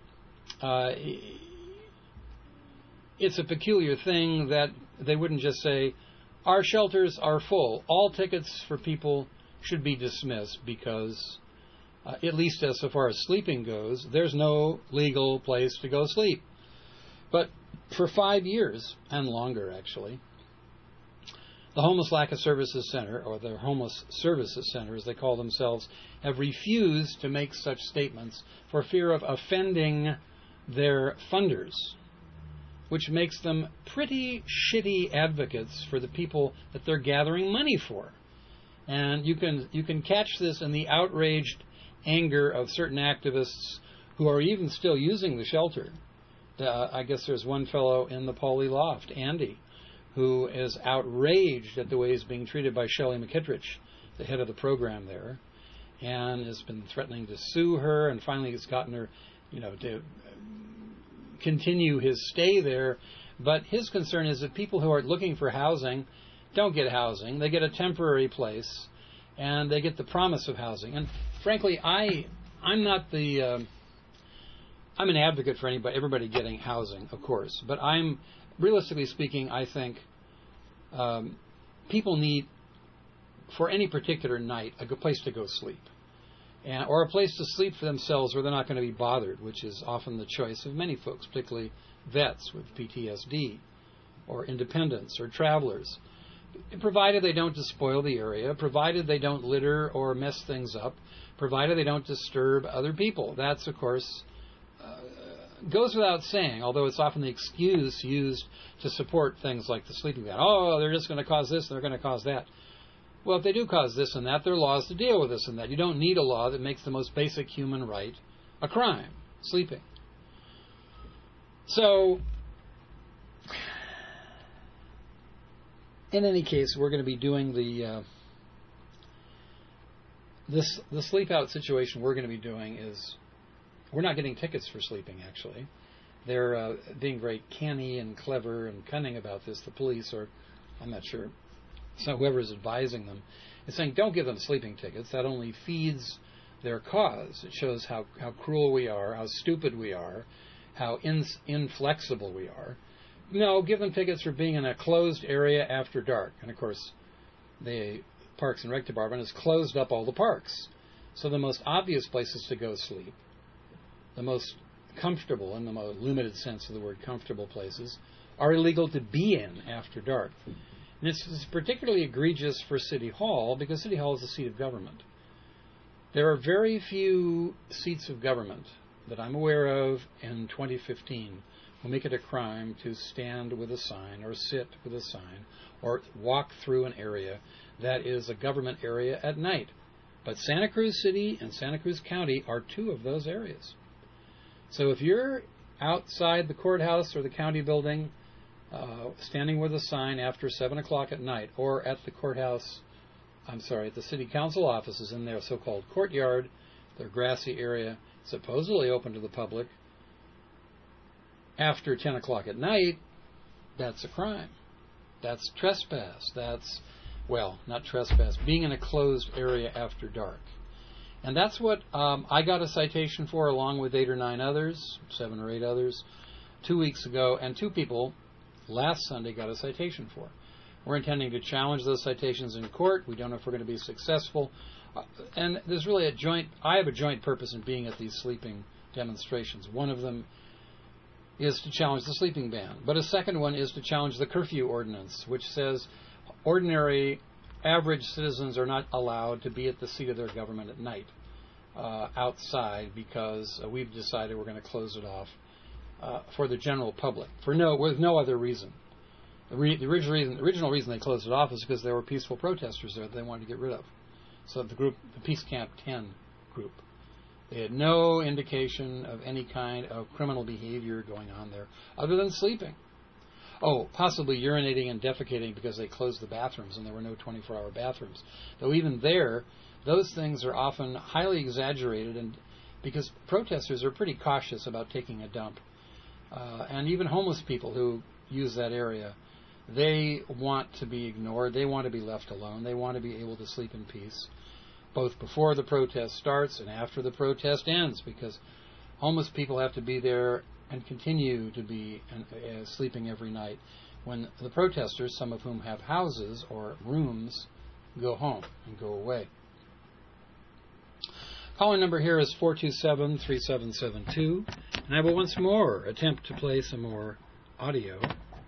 it's a peculiar thing that they wouldn't just say, our shelters are full. All tickets for people should be dismissed because, at least as so far as sleeping goes, there's no legal place to go sleep. But for 5 years, and longer actually, the Homeless Lack of Services Center, or the Homeless Services Center as they call themselves, have refused to make such statements for fear of offending their funders, which makes them pretty shitty advocates for the people that they're gathering money for. And you can catch this in the outraged anger of certain activists who are even still using the shelter. I guess there's one fellow in the Pauley Loft, Andy, who is outraged at the way he's being treated by Shelley McKittrick, the head of the program there, and has been threatening to sue her, and finally has gotten her, to continue his stay there. But his concern is that people who are looking for housing don't get housing. They get a temporary place, and they get the promise of housing. And frankly, I'm not the... I'm an advocate for everybody getting housing, of course. But realistically speaking, I think people need, for any particular night, a good place to go sleep. Or a place to sleep for themselves where they're not going to be bothered, which is often the choice of many folks, particularly vets with PTSD, or independents, or travelers. Provided they don't despoil the area, provided they don't litter or mess things up, provided they don't disturb other people. That's, of course, goes without saying, although it's often the excuse used to support things like the sleeping ban. Oh, they're just going to cause this, and they're going to cause that. Well, if they do cause this and that, there are laws to deal with this and that. You don't need a law that makes the most basic human right a crime, sleeping. So, in any case, we're going to be doing the sleep out situation we're going to be doing is, we're not getting tickets for sleeping, actually. They're being very canny and clever and cunning about this. The police, or I'm not sure, so whoever's advising them, is saying, don't give them sleeping tickets. That only feeds their cause. It shows how cruel we are, how stupid we are, how inflexible we are. No, give them tickets for being in a closed area after dark. And, of course, the Parks and Rec Department has closed up all the parks. So the most obvious places to go sleep, the most comfortable, in the most limited sense of the word comfortable places, are illegal to be in after dark. And it's particularly egregious for City Hall because City Hall is the seat of government. There are very few seats of government that I'm aware of in 2015 who make it a crime to stand with a sign or sit with a sign or walk through an area that is a government area at night. But Santa Cruz City and Santa Cruz County are two of those areas. So if you're outside the courthouse or the county building, standing with a sign after 7 o'clock at night, or at the courthouse, at the city council offices in their so-called courtyard, their grassy area, supposedly open to the public, after 10 o'clock at night, that's a crime. That's trespass. That's, not trespass, being in a closed area after dark. And that's what I got a citation for, along with 8 or 9 others, 7 or 8 others, 2 weeks ago, and 2 people last Sunday got a citation for. We're intending to challenge those citations in court. We don't know if we're going to be successful. And there's really I have a joint purpose in being at these sleeping demonstrations. One of them is to challenge the sleeping ban. But a second one is to challenge the curfew ordinance, which says ordinary, average citizens are not allowed to be at the seat of their government at night outside because we've decided we're going to close it off for the general public with no other reason. The original reason they closed it off is because there were peaceful protesters there that they wanted to get rid of. So the Peace Camp 10 group, they had no indication of any kind of criminal behavior going on there other than sleeping. Oh, possibly urinating and defecating because they closed the bathrooms and there were no 24-hour bathrooms. Though even there, those things are often highly exaggerated, and because protesters are pretty cautious about taking a dump. And even homeless people who use that area, they want to be ignored. They want to be left alone. They want to be able to sleep in peace, both before the protest starts and after the protest ends, because homeless people have to be there and continue to be sleeping every night when the protesters, some of whom have houses or rooms, go home and go away. Call-in number here is 427-3772. And I will once more attempt to play some more audio.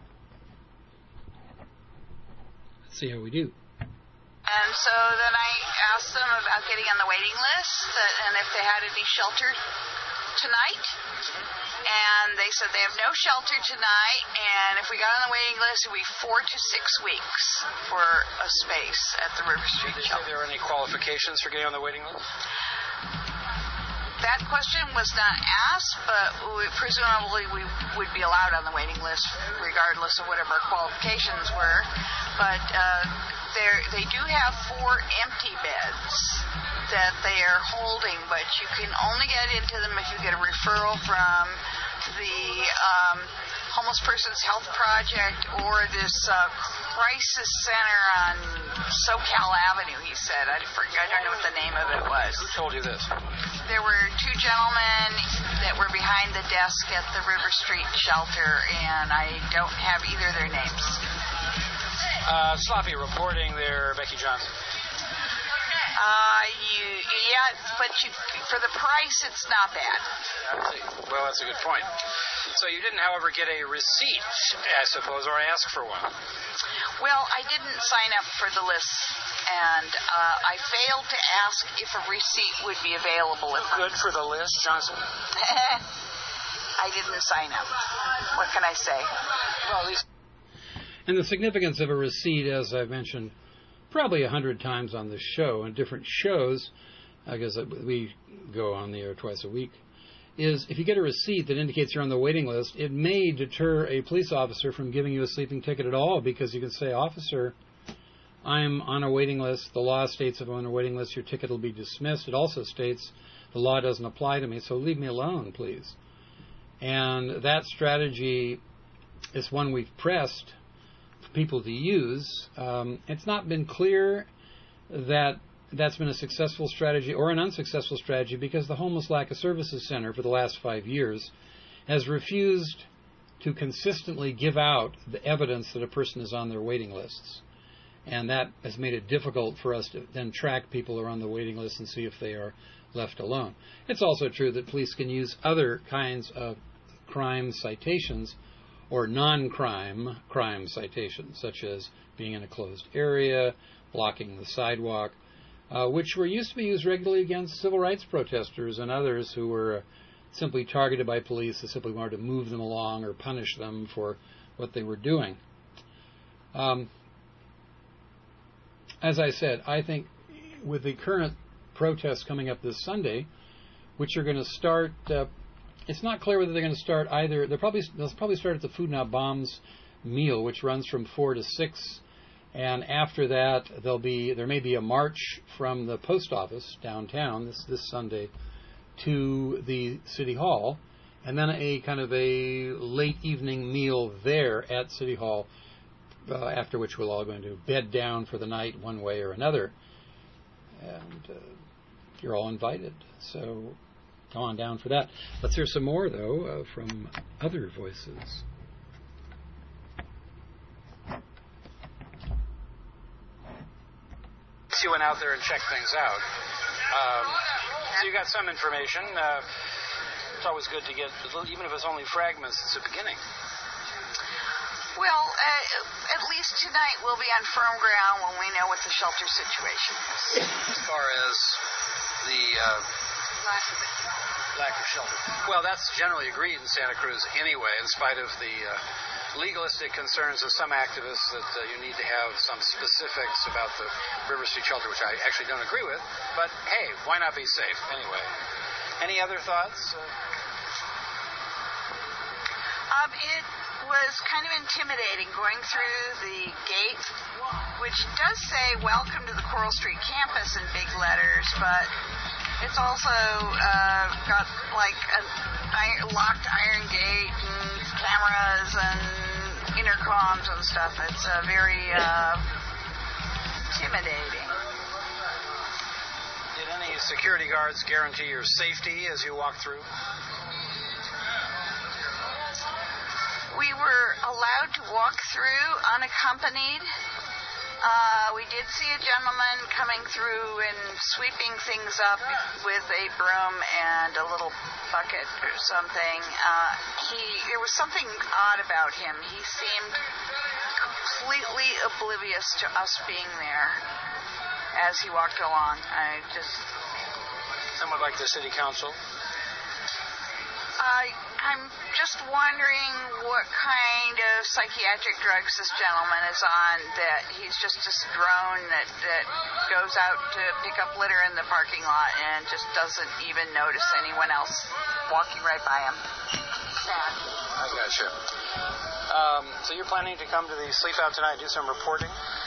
Let's see how we do. And so then I asked them about getting on the waiting list and if they had any shelter tonight. And they said they have no shelter tonight, and if we got on the waiting list, it would be 4 to 6 weeks for a space at the River Street shelter. Are there any qualifications for getting on the waiting list? That question was not asked, but presumably we would be allowed on the waiting list regardless of whatever our qualifications were. But they do have 4 empty beds that they are holding, but you can only get into them if you get a referral from the Homeless Persons Health Project or this crisis center on SoCal Avenue, he said. I don't know what the name of it was. Who told you this? There were 2 gentlemen that were behind the desk at the River Street shelter, and I don't have either of their names. Sloppy reporting there, Becky Johnson. For the price, it's not bad. I see. Well, that's a good point. So you didn't, however, get a receipt, I suppose, or ask for one? Well, I didn't sign up for the list, and I failed to ask if a receipt would be available. Good for the list, Johnson. I didn't sign up. What can I say? Well, at least. And the significance of a receipt, as I've mentioned probably 100 times on this show, and different shows, I guess we go on the air twice a week, is if you get a receipt that indicates you're on the waiting list, it may deter a police officer from giving you a sleeping ticket at all, because you can say, officer, I'm on a waiting list. The law states if I'm on a waiting list, your ticket will be dismissed. It also states the law doesn't apply to me, so leave me alone, please. And that strategy is one we've pressed people to use. It's not been clear that that's been a successful strategy or an unsuccessful strategy, because the Homeless Lack of Services Center for the last 5 years has refused to consistently give out the evidence that a person is on their waiting lists. And that has made it difficult for us to then track people who are on the waiting list and see if they are left alone. It's also true that police can use other kinds of crime citations or non-crime crime citations, such as being in a closed area, blocking the sidewalk, which were used to be used regularly against civil rights protesters and others who were simply targeted by police that simply wanted to move them along or punish them for what they were doing. As I said, I think with the current protests coming up this Sunday, which are going to start, it's not clear whether they're going to start either. They'll probably start at the Food Not Bombs meal, which runs from 4 to 6, and after that there may be a march from the post office downtown this Sunday to the City Hall, and then a kind of a late evening meal there at City Hall, after which we're all going to bed down for the night one way or another. And you're all invited, so go on down for that. Let's hear some more, though, from other voices. You went out there and checked things out. So you got some information. It's always good to get, even if it's only fragments, it's a beginning. Well, at least tonight we'll be on firm ground when we know what the shelter situation is. As far as the lack of shelter. Well, that's generally agreed in Santa Cruz anyway, in spite of the legalistic concerns of some activists that you need to have some specifics about the River Street shelter, which I actually don't agree with. But, hey, why not be safe anyway? Any other thoughts? It was kind of intimidating going through the gate, which does say welcome to the Coral Street campus in big letters, but it's also got like a locked iron gate and cameras and intercoms and stuff. It's very intimidating. Did any security guards guarantee your safety as you walked through? We were allowed to walk through unaccompanied, We did see a gentleman coming through and sweeping things up with a broom and a little bucket or something. There was something odd about him. He seemed completely oblivious to us being there as he walked along. Somewhat like the city council. I'm just wondering what kind of psychiatric drugs this gentleman is on, that he's just this drone that goes out to pick up litter in the parking lot and just doesn't even notice anyone else walking right by him. Sad. I gotcha. So you're planning to come to the Sleep Out tonight and do some reporting?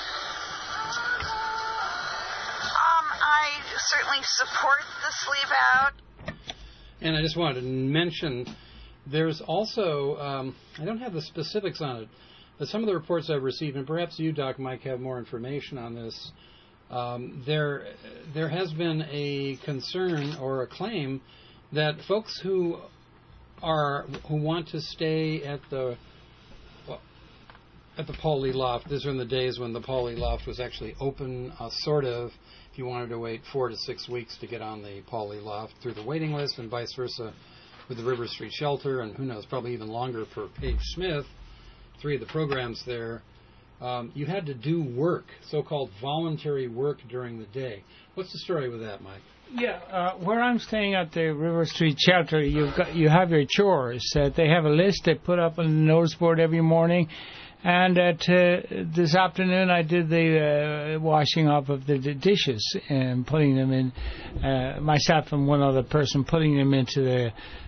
I certainly support the Sleep Out. And I just wanted to mention, there's also, I don't have the specifics on it, but some of the reports I've received, and perhaps you, Doc, might have more information on this, there has been a concern or a claim that folks who want to stay at the Pauley Loft, these are in the days when the Pauley Loft was actually open, sort of, if you wanted to wait 4 to 6 weeks to get on the Pauley Loft through the waiting list, and vice versa with the River Street Shelter, and who knows, probably even longer for Page Smith, 3 of the programs there. You had to do work, so-called voluntary work during the day. What's the story with that, Mike? Yeah, where I'm staying at the River Street Shelter, you have your chores. They have a list they put up on the notice board every morning. And this afternoon, I did the washing up of the dishes and putting them in, myself and one other person, putting them into the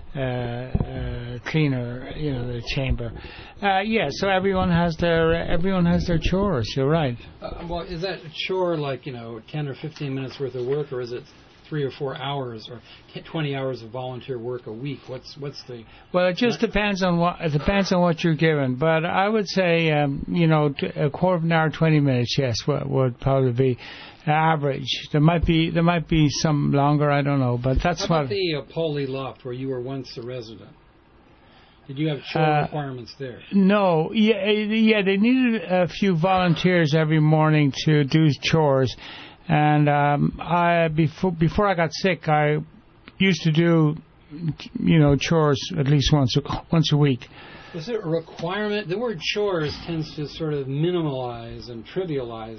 cleaner, the chamber. So everyone has their chores. You're right. Well, is that a chore like 10 or 15 minutes worth of work, or is it 3 or 4 hours or 20 hours of volunteer work a week? What's the? Well, it just depends on what you're given. But I would say a quarter of an hour, 20 minutes. Yes, would probably be average. There might be some longer. I don't know, but that's How about the Pauley Loft where you were once a resident? Did you have chore requirements there? No. Yeah. They needed a few volunteers every morning to do chores. And before I got sick, I used to do, chores at least once a week. Was there a requirement? The word chores tends to sort of minimalize and trivialize.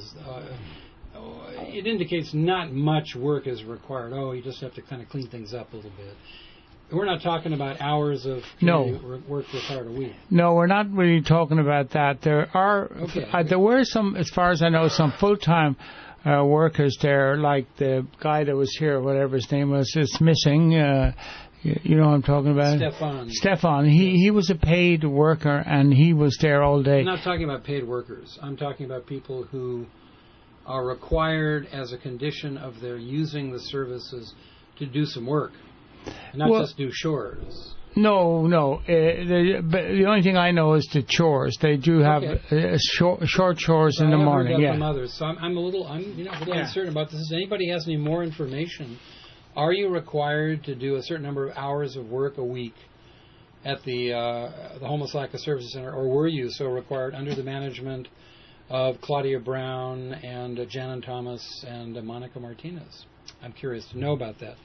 It indicates not much work is required. You just have to kind of clean things up a little bit. We're not talking about hours of work required a week. No, we're not really talking about that. There were some, as far as I know, some full-time workers there, like the guy that was here, whatever his name was, is missing. You know what I'm talking about? Stefan. He was a paid worker, and he was there all day. I'm not talking about paid workers. I'm talking about people who are required as a condition of their using the services to do some work, and not just do chores. No. But the only thing I know is the chores. They do have short chores in the morning. I've heard that from others. So I'm a little uncertain about this. If anybody has any more information, are you required to do a certain number of hours of work a week at the Homeless-Lacka Services Center, or were you so required under the management of Claudia Brown and Janan Thomas and Monica Martinez? I'm curious to know about that.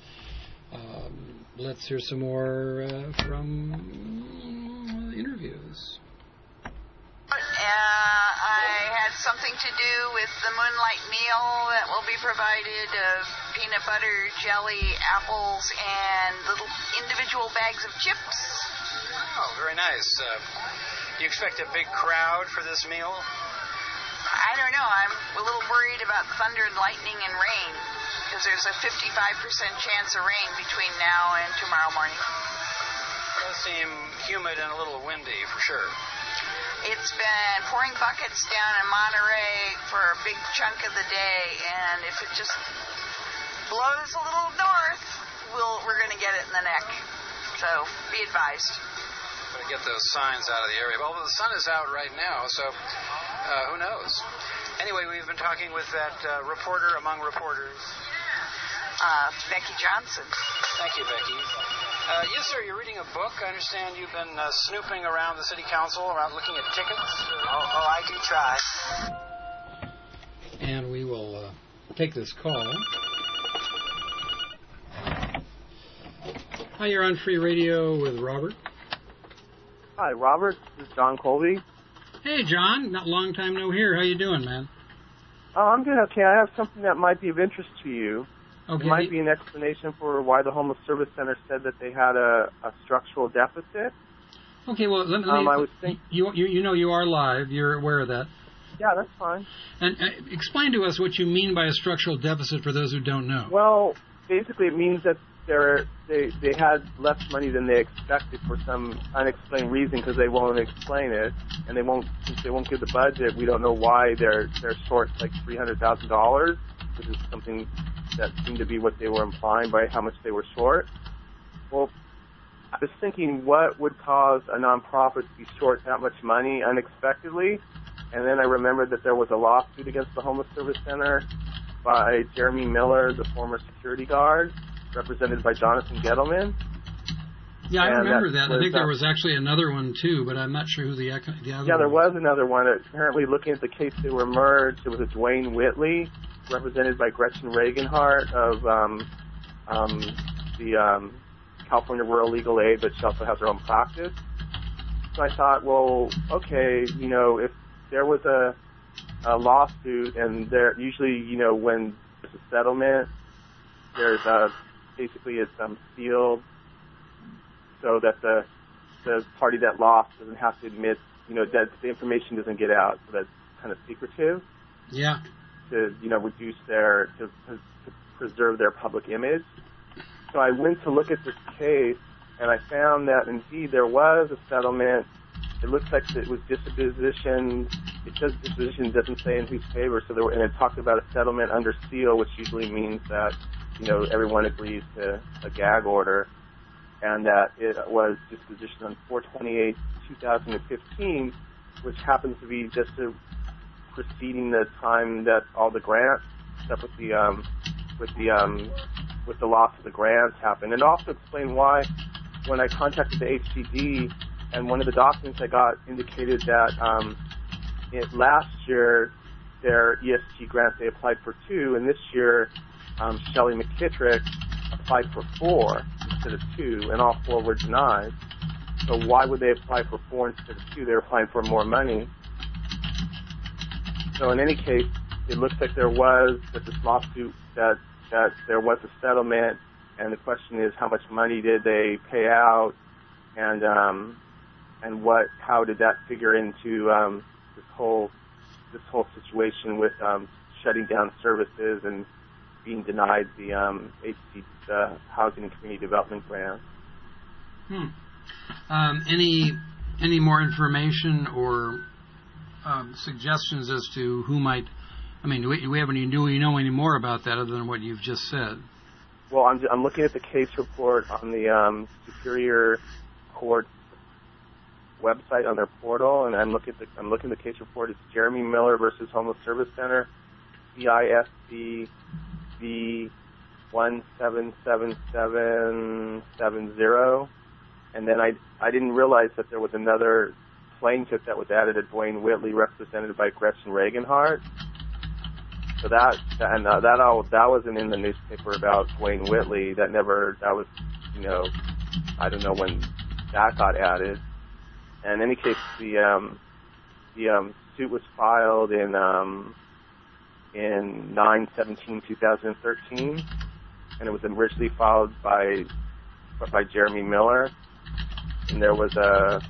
Let's hear some more from interviews. I had something to do with the moonlight meal that will be provided of peanut butter, jelly, apples, and little individual bags of chips. Oh, very nice. Do you expect a big crowd for this meal? I don't know. I'm a little worried about thunder and lightning and rain, because there's a 55% chance of rain between now and tomorrow morning. It does seem humid and a little windy, for sure. It's been pouring buckets down in Monterey for a big chunk of the day, and if it just blows a little north, we're going to get it in the neck. So be advised. Got to get those signs out of the area. Well, the sun is out right now, so who knows? Anyway, we've been talking with that reporter among reporters. Becky Johnson. Thank you, Becky. Yes, sir, you're reading a book. I understand you've been snooping around the city council, around looking at tickets. I do try. take this call. Hi, you're on Free Radio with Robert. Hi, Robert. This is John Colby. Hey, John. Not long time no hear. How you doing, man? Oh, I'm doing okay. I have something that might be of interest to you. Okay. It might be an explanation for why the Homeless Service Center said that they had a structural deficit. Okay, well, let me I was thinking, you know you are live. You're aware of that. Yeah, that's fine. And explain to us what you mean by a structural deficit for those who don't know. Well, basically it means that they had less money than they expected for some unexplained reason, because they won't explain it, and since they won't give the budget, we don't know why they're short like $300,000, which is something that seemed to be what they were implying by how much they were short. Well, I was thinking, what would cause a nonprofit to be short that much money unexpectedly? And then I remembered that there was a lawsuit against the Homeless Service Center by Jeremy Miller, the former security guard, represented by Jonathan Gettleman. Yeah, I remember that. I think there was actually another one, too, but I'm not sure who the other one was. Yeah, there was another one. Apparently, looking at the case they were merged, it was a Dwayne Whitley, represented by Gretchen Reaganhart of the California Rural Legal Aid, but she also has her own practice. So I thought, well, okay, if there was a lawsuit, and there usually, when there's a settlement, there's basically it's sealed so that the party that lost doesn't have to admit, that the information doesn't get out, so that's kind of secretive. Yeah. To reduce to preserve their public image. So I went to look at this case, and I found that indeed there was a settlement. It looks like it was disposition. It says disposition, doesn't say in whose favor. So and it talked about a settlement under seal, which usually means that everyone agrees to a gag order, and that it was disposition on 4/28/2015, which happens to be just preceding the time that all the grants, except with the loss of the grants happened. And also explain why, when I contacted the HCD, and one of the documents I got indicated that last year their ESG grant, they applied for 2, and this year Shelley McKittrick applied for 4 instead of 2, and all 4 were denied. So why would they apply for 4 instead of 2? They're applying for more money. So in any case, it looks like there was this lawsuit that there was a settlement, and the question is, how much money did they pay out, and how did that figure into this whole situation with shutting down services and being denied the Housing and Community Development Grant. Any more information or suggestions as to who might? I mean, do we know any more about that other than what you've just said? Well, I'm looking at the case report on the Superior Court website on their portal, and I'm looking at the case report. It's Jeremy Miller versus Homeless Service Center, CISC V177770, and then I didn't realize that there was another plaintiff that was added, at Dwayne Whitley, represented by Gretchen Reaganhart. So that wasn't in the newspaper about Dwayne Whitley. That was, I don't know when that got added. And in any case, the suit was filed in 9/17/2013, and it was originally filed by Jeremy Miller. And there was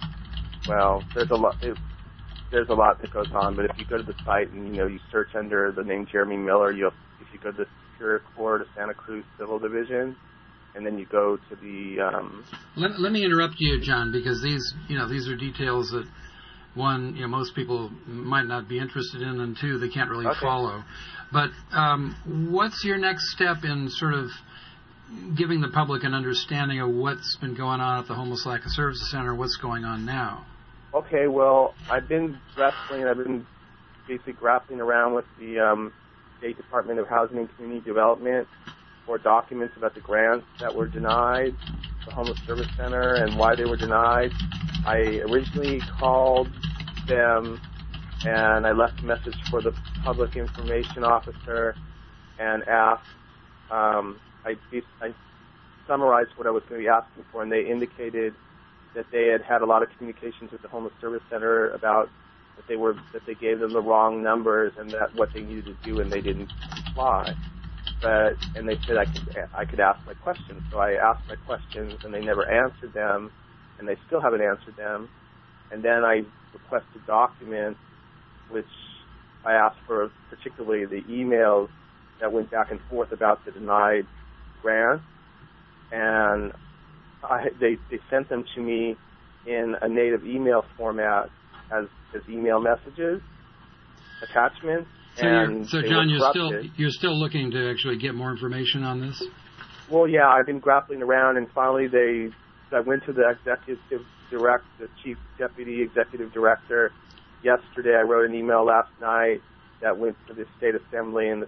there's a lot that goes on, but if you go to the site and you search under the name Jeremy Miller, if you go to the Superior Court of Santa Cruz Civil Division, and then you go to the Let me interrupt you, John, because these are details that, one, most people might not be interested in, and two, they can't really follow. But what's your next step in sort of giving the public an understanding of what's been going on at the Homeless Lack of Services Center, what's going on now? Okay, well, I've been basically grappling around with the State Department of Housing and Community Development for documents about the grants that were denied, the Homeless Service Center, and why they were denied. I originally called them, and I left a message for the public information officer, and asked. I summarized what I was going to be asking for, and they indicated that they had a lot of communications with the Homeless Service Center about that they gave them the wrong numbers and that what they needed to do, and they didn't comply. And they said I could ask my questions, so I asked my questions, and they never answered them, and they still haven't answered them. And then I requested documents, which I asked for, particularly the emails that went back and forth about the denied grant, and they sent them to me in a native email format as email messages, attachments. So John, you're still looking to actually get more information on this? Well, yeah, I've been grappling around, and finally I went to the the chief deputy executive director yesterday. I wrote an email last night that went to the state assembly and the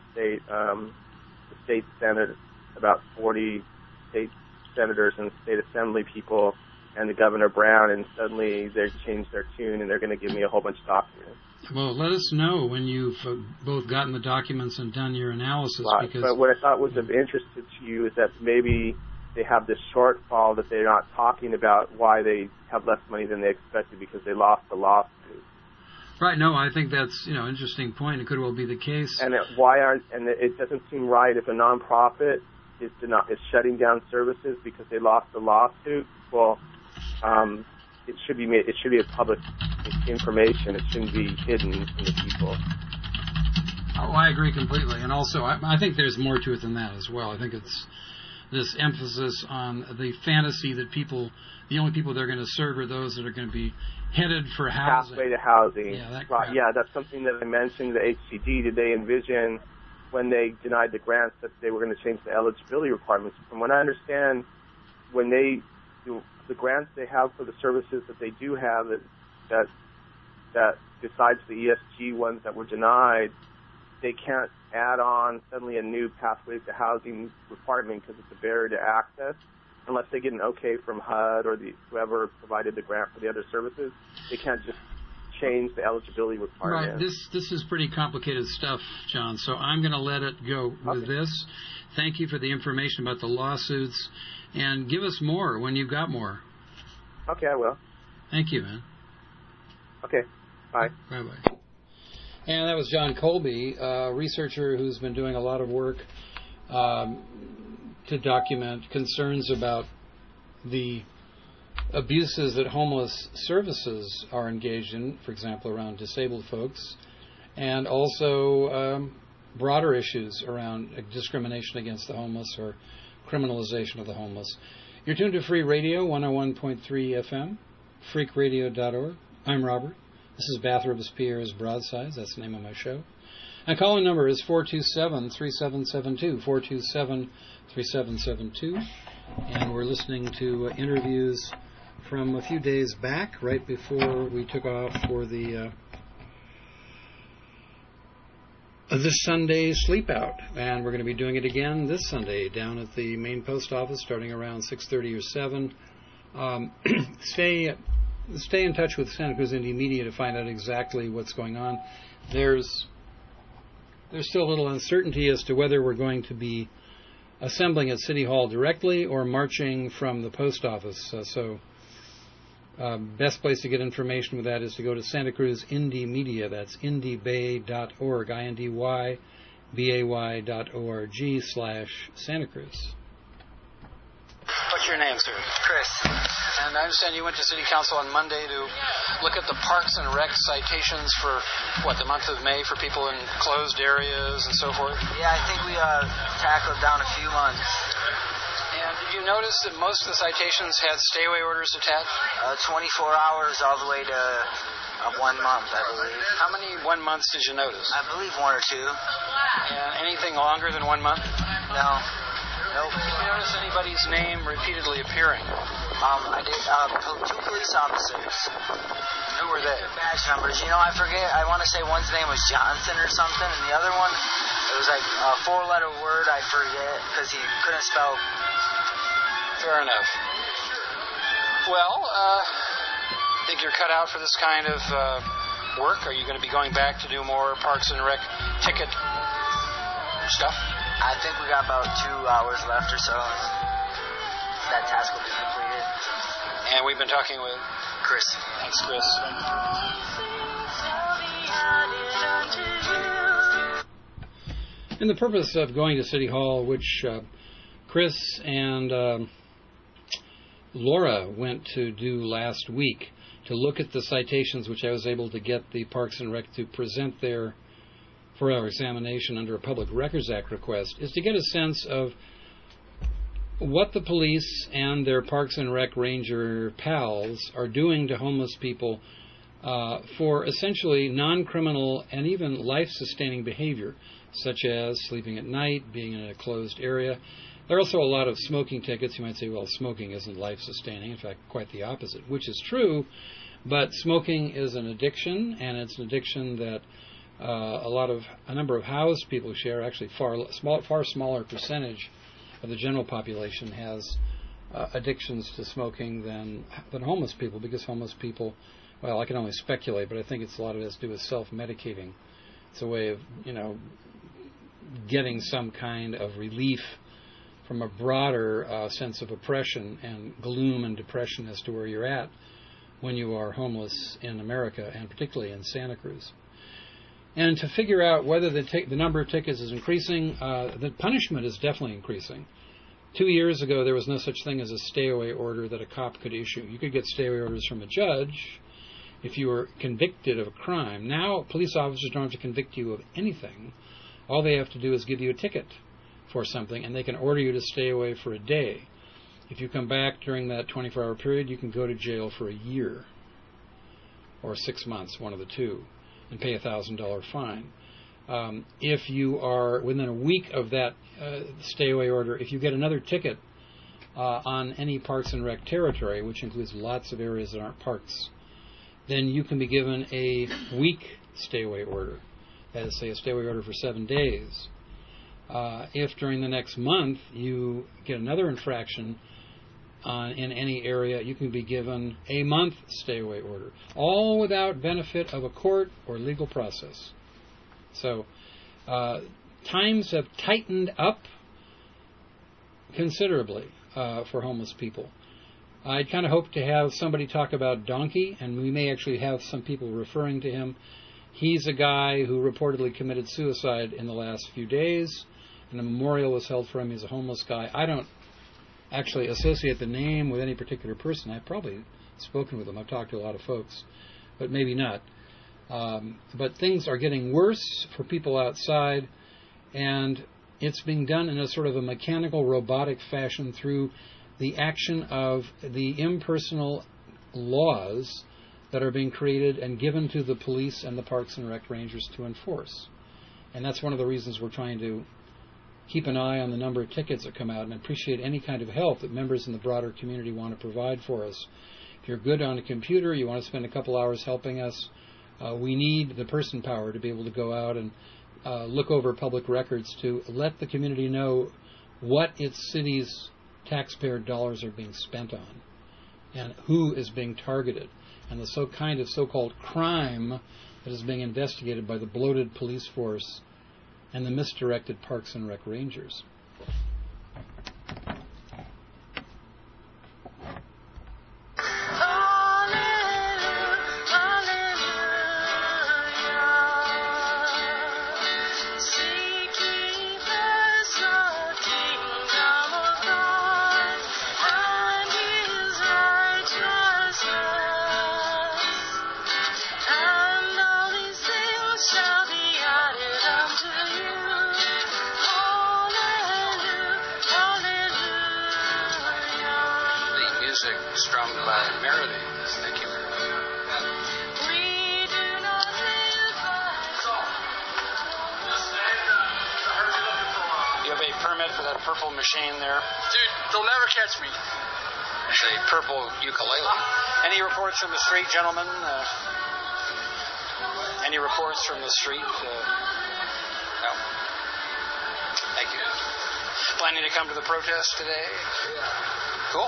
state senate, about 40 state senators and state assembly people, and the Governor Brown, and suddenly they changed their tune and they're going to give me a whole bunch of documents. Well, let us know when you've both gotten the documents and done your analysis. Right. But what I thought was of interest to you is that maybe they have this shortfall that they're not talking about why they have less money than they expected because they lost the lawsuit. Right. No, I think that's interesting point. It could well be the case. And it doesn't seem right if a nonprofit is shutting down services because they lost the lawsuit. Well, it should be a public information. It shouldn't be hidden from the people. Oh, I agree completely. And also, I think there's more to it than that as well. I think it's this emphasis on the fantasy that the only people they're going to serve are those that are going to be headed for housing. Pathway to housing. Yeah, yeah, that's something that I mentioned. The HCD, did they envision when they denied the grants that they were going to change the eligibility requirements? From what I understand, when they do the grants they have for the services that they do have that besides the ESG ones that were denied, they can't add on suddenly a new pathway to housing requirement because it's a barrier to access unless they get an okay from HUD or whoever provided the grant for the other services. They can't just change the eligibility requirement. Right. This is pretty complicated stuff, John, so I'm going to let it go with this. Thank you for the information about the lawsuits, and give us more when you've got more. Okay, I will. Thank you, man. Okay, bye. Bye-bye. And that was John Colby, a researcher who's been doing a lot of work to document concerns about the abuses that homeless services are engaged in, for example, around disabled folks, and also broader issues around discrimination against the homeless or criminalization of the homeless. You're tuned to Free Radio, 101.3 FM, freakradio.org. I'm Robert. This is Bathrobes Pierre's Broadsides. That's the name of my show. My call-in number is 427-3772, 427-3772. And we're listening to interviews from a few days back, right before we took off for the this Sunday sleep out. And we're going to be doing it again this Sunday down at the main post office starting around 6:30 or 7. Stay in touch with Santa Cruz Indie Media to find out exactly what's going on. There's still a little uncertainty as to whether we're going to be assembling at City Hall directly or marching from the post office. Best place to get information with that is to go to Santa Cruz Indie Media. That's indiebay.org, INDYBAY.org/Santa Cruz. What's your name, sir? Chris. And I understand you went to City Council on Monday to look at the Parks and Rec citations for, the month of May for people in closed areas and so forth? Yeah, I think we tackled down a few months. And did you notice that most of the citations had stay-away orders attached? 24 hours all the way to 1 month, I believe. How many 1 months did you notice? I believe 1 or 2. And anything longer than 1 month? No. Nope. Did you notice anybody's name repeatedly appearing? I did. 2 police officers. Who were they? Badge numbers. I forget. I want to say one's name was Johnson or something, and the other one, it was like a 4-letter word. I forget because he couldn't spell. Fair enough. Well, think you're cut out for this kind of work? Are you going to be going back to do more Parks and Rec ticket stuff? I think we got about 2 hours left or so. That task will be completed. And we've been talking with Chris. Thanks, Chris. And the purpose of going to City Hall, which Chris and Laura went to do last week, to look at the citations which I was able to get the Parks and Rec to present there for our examination under a Public Records Act request, is to get a sense of what the police and their Parks and Rec Ranger pals are doing to homeless people for essentially non-criminal and even life-sustaining behavior, such as sleeping at night, being in a closed area. There are also a lot of smoking tickets. You might say, well, smoking isn't life-sustaining. In fact, quite the opposite, which is true. But smoking is an addiction, and it's an addiction that a number of housed people share. Actually, far smaller percentage of the general population has addictions to smoking than homeless people, because homeless people, well, I can only speculate, but I think a lot of it has to do with self-medicating. It's a way of, getting some kind of relief from a broader sense of oppression and gloom and depression as to where you're at when you are homeless in America, and particularly in Santa Cruz. And to figure out whether the number of tickets is increasing, the punishment is definitely increasing. 2 years ago, there was no such thing as a stay-away order that a cop could issue. You could get stay-away orders from a judge if you were convicted of a crime. Now, police officers don't have to convict you of anything. All they have to do is give you a ticket for something, and they can order you to stay away for a day. If you come back during that 24-hour period, you can go to jail for a year or 6 months, one of the two, and pay a $1,000 fine. If you are within a week of that stay-away order, if you get another ticket on any Parks and Rec territory, which includes lots of areas that aren't parks, then you can be given a week stay-away order. That is, say, a stay-away order for 7 days. If during the next month you get another infraction in any area, you can be given a month stay-away order, all without benefit of a court or legal process. So times have tightened up considerably for homeless people. I'd kind of hoped to have somebody talk about Donkey, and we may actually have some people referring to him. He's a guy who reportedly committed suicide in the last few days, and a memorial was held for him. He's a homeless guy. I don't actually associate the name with any particular person. I've probably spoken with him. I've talked to a lot of folks, but maybe not. But things are getting worse for people outside, and it's being done in a sort of a mechanical, robotic fashion through the action of the impersonal laws that are being created and given to the police and the Parks and Rec Rangers to enforce. And that's one of the reasons we're trying to keep an eye on the number of tickets that come out, and appreciate any kind of help that members in the broader community want to provide for us. If you're good on a computer, you want to spend a couple hours helping us, we need the person power to be able to go out and look over public records to let the community know what its city's taxpayer dollars are being spent on and who is being targeted, and the so-called crime that is being investigated by the bloated police force and the misdirected Parks and Rec Rangers. Strummed by Meredy. Thank you. You have a permit for that purple machine there? Dude, they'll never catch me. It's a purple ukulele. Any reports from the street, gentlemen? Any reports from the street? No. Thank you. Planning to come to the protest today? Cool.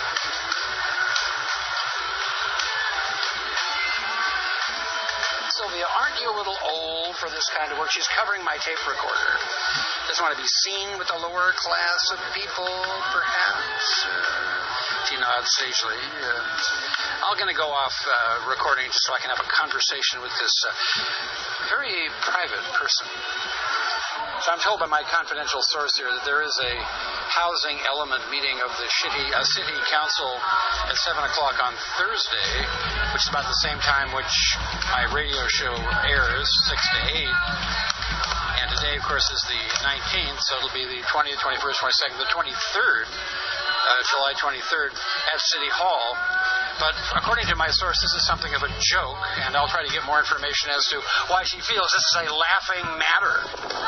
So Sylvia, aren't you a little old for this kind of work? She's covering my tape recorder. Doesn't want to be seen with the lower class of people, perhaps. She nods sagely. I'm going to go off recording just so I can have a conversation with this very private person. So I'm told by my confidential source here that there is a housing element meeting of the city council at 7 o'clock on Thursday, which is about the same time which my radio show airs, 6 to 8. And today, of course, is the 19th, so it'll be the 20th, 21st, 22nd, the 23rd, July 23rd at City Hall. But according to my source, this is something of a joke, and I'll try to get more information as to why she feels this is a laughing matter.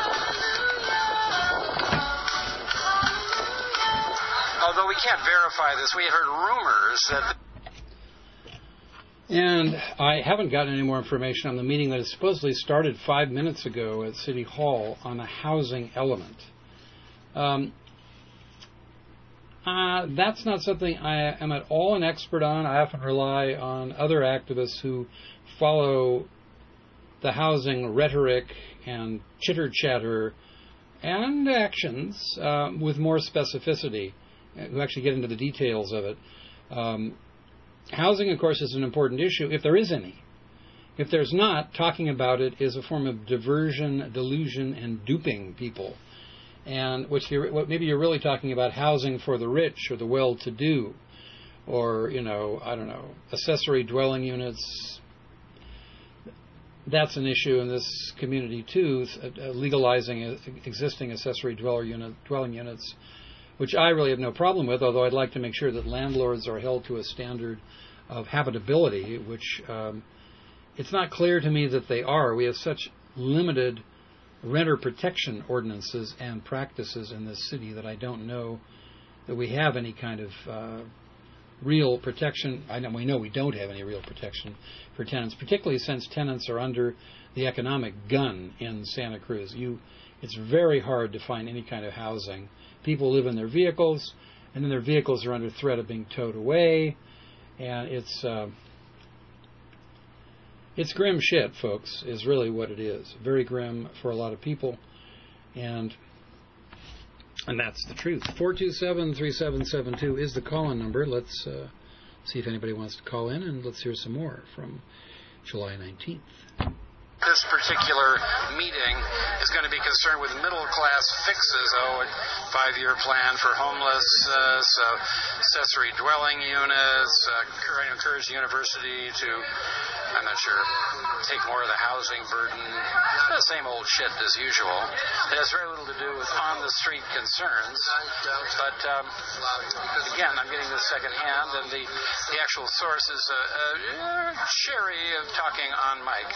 Although we can't verify this, we have heard rumors that... And I haven't gotten any more information on the meeting that has supposedly started 5 minutes ago at City Hall on a housing element. That's not something I am at all an expert on. I often rely on other activists who follow the housing rhetoric and chitter-chatter and actions with more specificity, who actually get into the details of it. Housing, of course, is an important issue, if there is any. If there's not, talking about it is a form of diversion, delusion, and duping people. And maybe you're really talking about housing for the rich or the well-to-do, or, accessory dwelling units. That's an issue in this community, too, legalizing existing accessory dwelling units, which I really have no problem with, although I'd like to make sure that landlords are held to a standard of habitability, which it's not clear to me that they are. We have such limited renter protection ordinances and practices in this city that I don't know that we have any kind of real protection. We know we don't have any real protection for tenants, particularly since tenants are under the economic gun in Santa Cruz. It's very hard to find any kind of housing. People live in their vehicles, and then their vehicles are under threat of being towed away, and it's grim shit, folks, is really what it is. Very grim for a lot of people, and that's the truth. 427-3772 is the call-in number. Let's see if anybody wants to call in, and let's hear some more from July 19th. This particular meeting is going to be concerned with middle-class fixes. A 5-year plan for homelessness, accessory dwelling units, encourage the university to, I'm not sure, take more of the housing burden. The same old shit as usual. It has very little to do with on-the-street concerns. But, again, I'm getting this secondhand, and the actual source is Sherry talking on mic.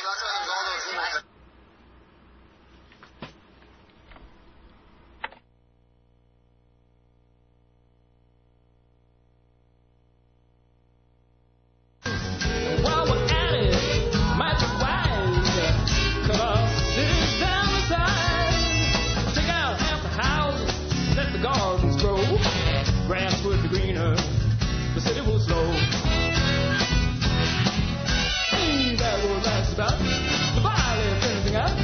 While we're at it, magic wise, cut our cities down the side. Take out half the houses, let the gardens grow. Grass would be greener, the city will slow. Ain't that what life's about? Nobody left anything out.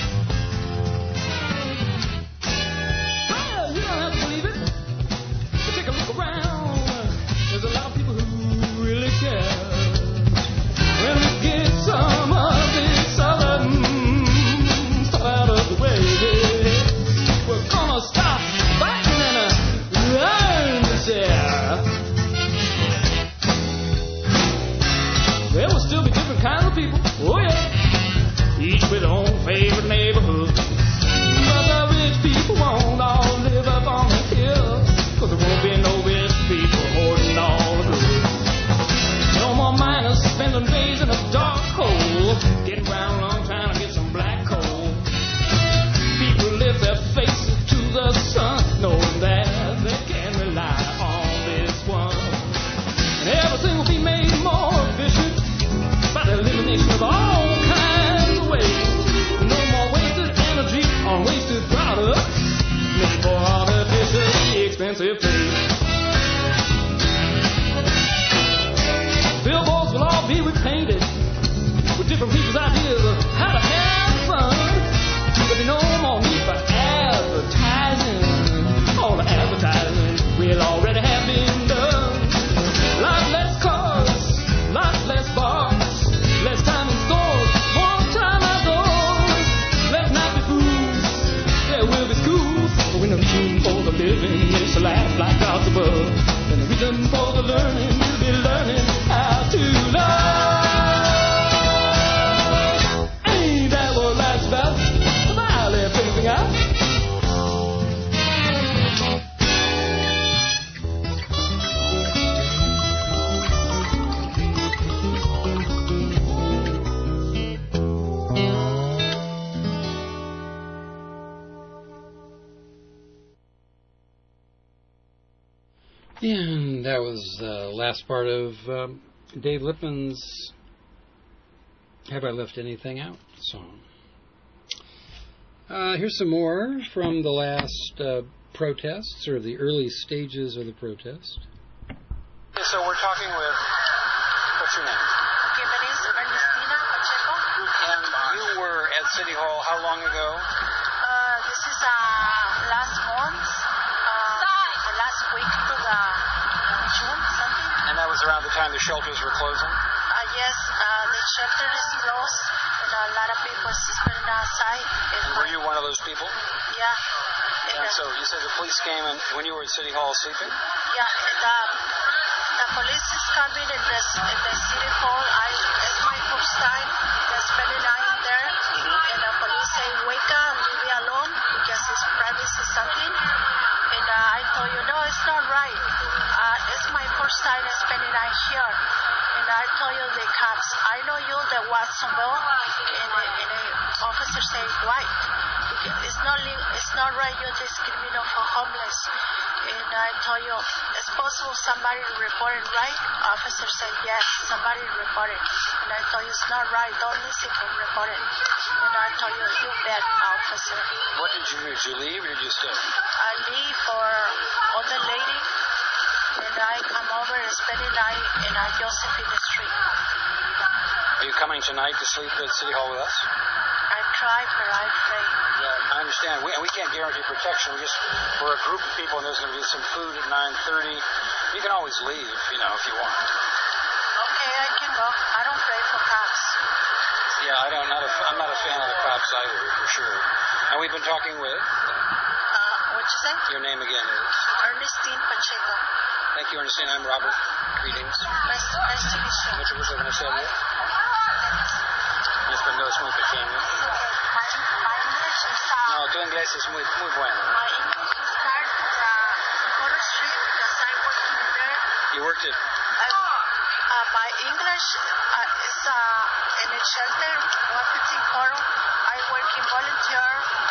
Well, you don't have to believe it, but take a look around. There's a lot of people who really care. When we get some of this southern stuff out of the way, we're gonna stop fighting and learn to share. There will still be different kinds of people, oh yeah, each with their own favorite neighborhood. But the rich people won't all live up on the hill, 'cause there won't be no rich people hoarding all the goods. No more miners spending days in a dark hole, getting round long trying to get some black coal. People lift their faces to the sun, knowing that they can rely on this one. And everything will be made more efficient by the elimination of all kinds of waste. No more wasted energy on wasted products, made for artificially expensive taste. Billboards will all be repainted with different people's ideas of reason for the learning. You'll be learning how to love. Ain't that what life's about? Smile everything out. And that was the last part of Dave Lippman's Have I Left Anything Out song. Here's some more from the last protests, or the early stages of the protest. Okay, so we're talking with, what's your name? Ernestina Pacheco. And you were at City Hall how long ago? This is last month, the last week to the June, something. And that was around the time the shelters were closing? Yes, the shelter is closed, and a lot of people are sleeping outside. And were you one of those people? Yeah. And so you said the police came and when you were at City Hall sleeping? Yeah, the police is coming in the City Hall. It's my first time spending night in there, and the police say, "Wake up, leave me alone because it's privacy something." And I told you, no, it's not right. It's my first time spending night here. And I told you the cops, I know you the Watsonville, and the officer say, why? It's not right. You're discriminating for homeless. And I told you, it's possible somebody reported, right? Officer said, yes, somebody reported. And I told you, it's not right. Don't listen to report it. And I told you, you bad officer. What did you do? Did you leave or did you stay? I leave for other lady, and I come over and spend the night in Josephine Street. Are you coming tonight to sleep at City Hall with us? I try, but I pray. Yeah, I understand. We can't guarantee protection. We're a group of people, and there's going to be some food at 9:30. You can always leave, if you want. Okay, I can go. I don't pray for cops. Yeah, I'm not a fan of the cops either, for sure. And we've been talking with... What you say? Your name again is? Ernestine Pacheco. Thank you, Ernestine. I'm Robert. Greetings. Nice to meet you. Mucho gusto conocerle. Mi español es muy pequeño. My English is... No, tu inglés es muy, muy bueno. My English is hard to Corner Street because I work there. You worked at... My English is in a shelter, Wapiti Coral. I work in volunteer,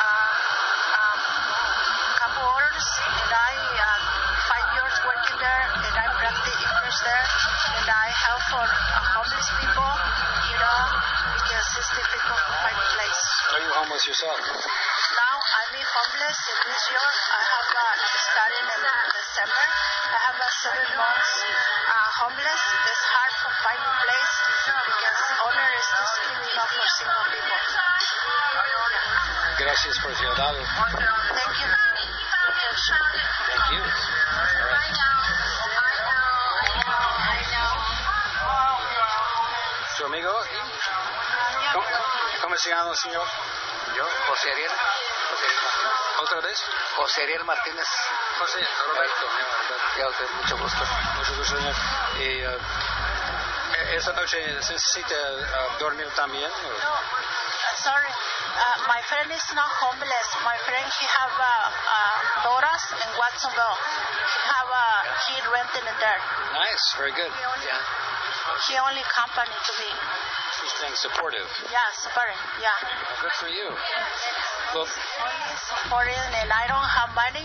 couple hours, and I 5 years working there, and I practice English there, and I help for homeless people, because it's difficult to find a place. Are you homeless yourself? Now I'm homeless, and this year I have starting in December. I have 7 months homeless. It's hard to find a place because owner is discriminating for single people. Gracias por su ayuda. Thank you. Thank you. All right. ¿Su amigo? ¿Cómo se llama el señor? Yo, José Ariel. ¿Otra vez? José Ariel Martínez. José, Roberto. Ya usted, mucho gusto. Mucho gusto, señor. Y esta noche necesita dormir también. No, sorry. My friend is not homeless. My friend, he have daughters in Watsonville. He have a kid renting in there. Nice, very good. He only company to me. He's being supportive. Yeah, supporting. Yeah. Well, good for you. Well, only supporting, and I don't have money.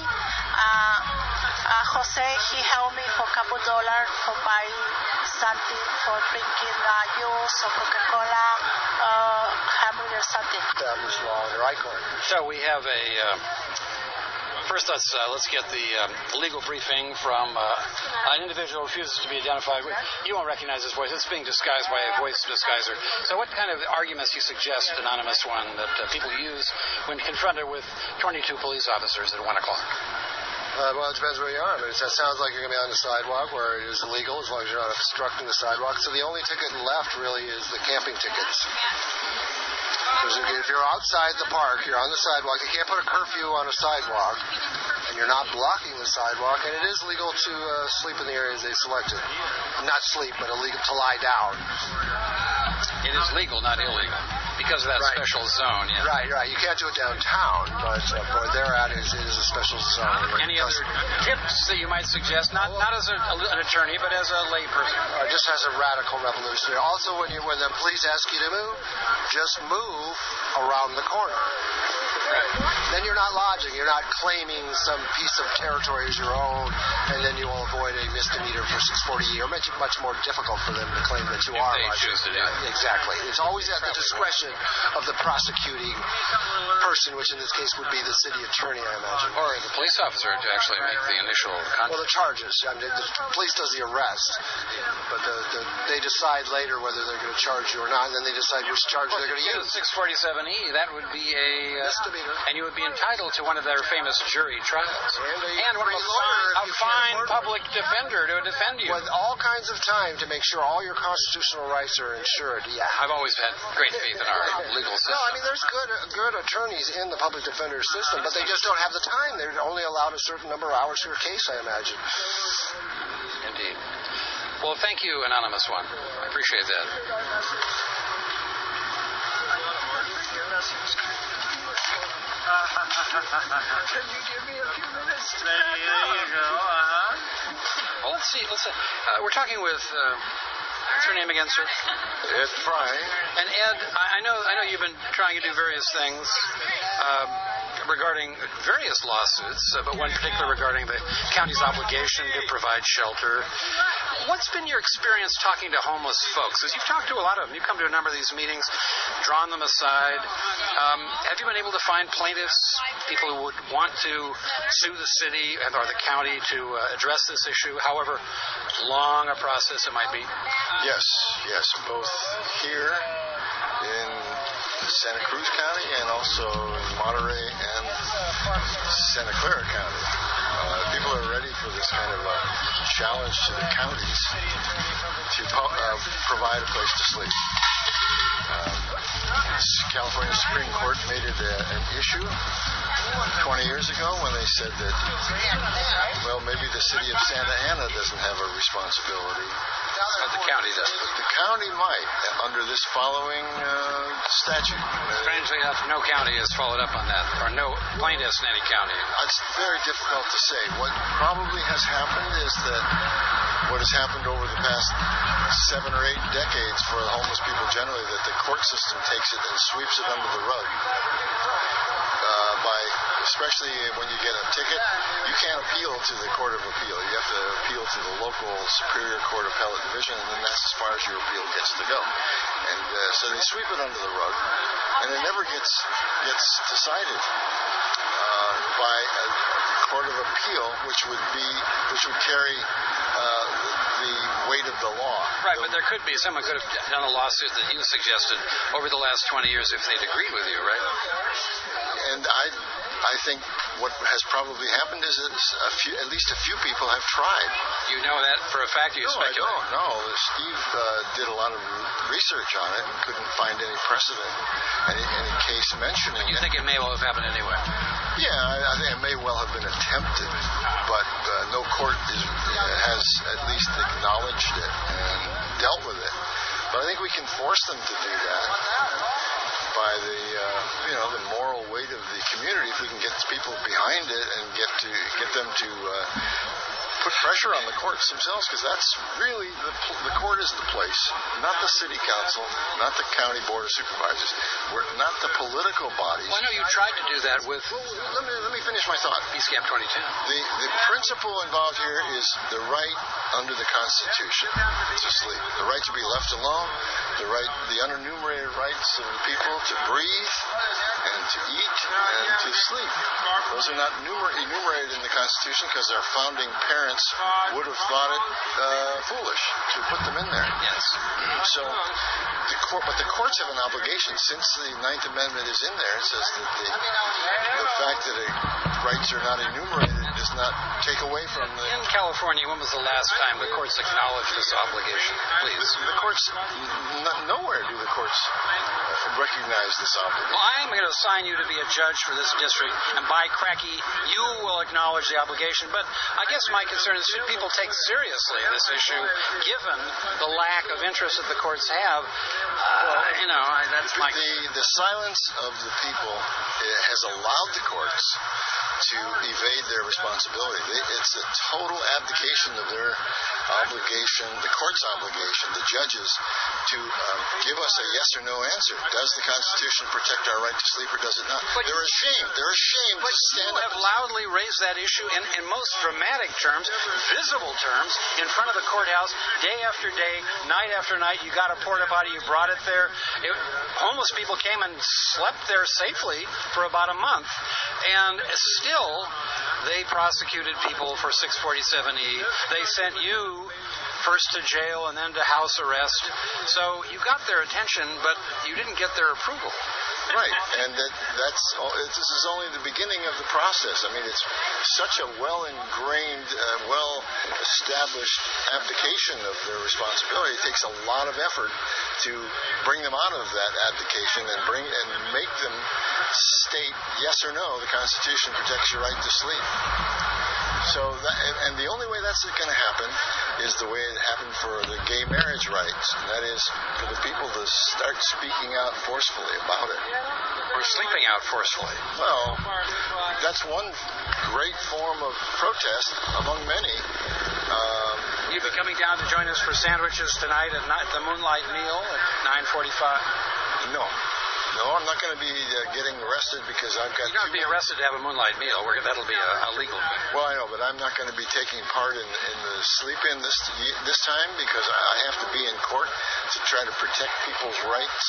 Jose, he helped me for a couple dollars for buy something for drinking juice or Coca-Cola, hamburger, something. So we have a. First, let's get the legal briefing from an individual who refuses to be identified. You won't recognize his voice. It's being disguised by a voice disguiser. So what kind of arguments you suggest, anonymous one, that people use when confronted with 22 police officers at 1 o'clock? Well, it depends where you are. I mean, it sounds like you're going to be on the sidewalk where it is illegal as long as you're not obstructing the sidewalk. So the only ticket left really is the camping tickets. Because if you're outside the park, you're on the sidewalk, you can't put a curfew on a sidewalk, and you're not blocking the sidewalk, and it is legal to sleep in the areas they selected. Not sleep, but illegal to lie down. It is legal, not illegal, because of that special zone. Yeah. Right. You can't do it downtown, but where they're at is a special zone. Any other tips that you might suggest, not as an attorney, but as a lay person? Just as a radical revolutionary. Also, when the police ask you to move, just move around the corner. Then you're not lodging. You're not claiming some piece of territory as your own, and then you will avoid a misdemeanor for 640E, or much more difficult for them to claim that you are lodging. Choose to do it. Exactly. It's always at the discretion of the prosecuting person, which in this case would be the city attorney, I imagine. Or the police officer to actually make the initial contact. Well, the charges. I mean, the police does the arrest, but they decide later whether they're going to charge you or not, and then they decide which charge they're going to use. 647E, that would be a misdemeanor. And you would be entitled to one of their famous jury trials. And what a fine public defender to defend you. With all kinds of time to make sure all your constitutional rights are ensured. Yeah. I've always had great faith in our legal system. No, I mean, there's good attorneys in the public defender system, but they just don't have the time. They're only allowed a certain number of hours for a case, I imagine. Indeed. Well, thank you, Anonymous One. I appreciate that. Can you give me a few minutes? There you go. Well, let's see. We're talking with. What's your name again, sir? Ed Fry. And Ed, I know you've been trying to do various things regarding various lawsuits, but one particular regarding the county's obligation to provide shelter. What's been your experience talking to homeless folks? Because you've talked to a lot of them. You've come to a number of these meetings, drawn them aside. Have you been able to find plaintiffs, people who would want to sue the city or the county to address this issue, however long a process it might be? Yes, both here in Santa Cruz County and also in Monterey and Santa Clara County. People are ready for this kind of a challenge to the counties to provide a place to sleep. California Supreme Court made it an issue 20 years ago when they said that, well, maybe the city of Santa Ana doesn't have a responsibility. But the county does. But the county might, under this following statute. Strangely enough, no county has followed up on that, or no plaintiffs in any county. It's very difficult to say. What probably has happened is that what has happened over the past 7 or 8 decades for the homeless people generally, that the court system takes it and sweeps it under the rug. Especially when you get a ticket, you can't appeal to the Court of Appeal. You have to appeal to the local Superior Court Appellate Division, and then that's as far as your appeal gets to go. And so they sweep it under the rug, and it never gets decided by a Court of Appeal, which would carry the weight of the law. Right, but there could be, someone could have done a lawsuit that you suggested over the last 20 years if they'd agreed with you, right? And I think what has probably happened is at least a few people have tried. You know that for a fact? You I don't. No, Steve did a lot of research on it and couldn't find any precedent, any case mentioning it. But you think it may well have happened anyway? Yeah, I think it may well have been attempted, but no court has at least acknowledged it and dealt with it. But I think we can force them to do that by the moral weight of the community. If we can get people behind it and get them to put pressure on the courts themselves, because that's really the court is the place, not the city council, not the county board of supervisors. We're not the political bodies. Well, I know you tried to do that with. Well, let me finish my thought. BCAP 22. The principle involved here is the right under the Constitution to sleep, the right to be left alone, the unenumerated rights of the people to breathe and to eat and to sleep. Those are not enumerated in the Constitution because our founding parents would have thought it foolish to put them in there. Yes. So, but the courts have an obligation. Since the Ninth Amendment is in there, it says that the fact that rights are not enumerated does not take away from the... In California, when was the last time the courts acknowledged this obligation? Please. The courts, nowhere do the courts recognize this obligation. Well, I'm going to assign you to be a judge for this district, and by cracky, you will acknowledge the obligation. But I guess my concern is, should people take seriously this issue, given the lack of interest that the courts have? That's my... The silence of the people has allowed the courts to evade their responsibility. It's a total abdication of their obligation, the court's obligation, the judges, to give us a yes or no answer. Does the Constitution protect our right to sleep or does it not? But they're ashamed. They're ashamed to stand up. up. Have loudly raised that issue in most dramatic terms, visible terms, in front of the courthouse, day after day, night after night. You got a porta potty, you brought it there. Homeless people came and slept there safely for about a month, and still they prosecuted people for 647E. They sent you first to jail and then to house arrest. So you got their attention, but you didn't get their approval. Right, and this is only the beginning of the process. I mean, it's such a well-ingrained, well-established abdication of their responsibility. It takes a lot of effort to bring them out of that abdication and make them state yes or no, the Constitution protects your right to sleep. So, and the only way that's going to happen is the way it happened for the gay marriage rights, and that is for the people to start speaking out forcefully about it. Or sleeping out forcefully. Well, that's one great form of protest among many. You'll be coming down to join us for sandwiches tonight at the Moonlight Meal at 9:45? No. No, I'm not going to be getting arrested because I've got... You're not being arrested to have a Moonlight Meal. That'll be a legal meal. Well, I know, but I'm not going to be taking part in the sleep-in this time because I have to be in court to try to protect people's rights.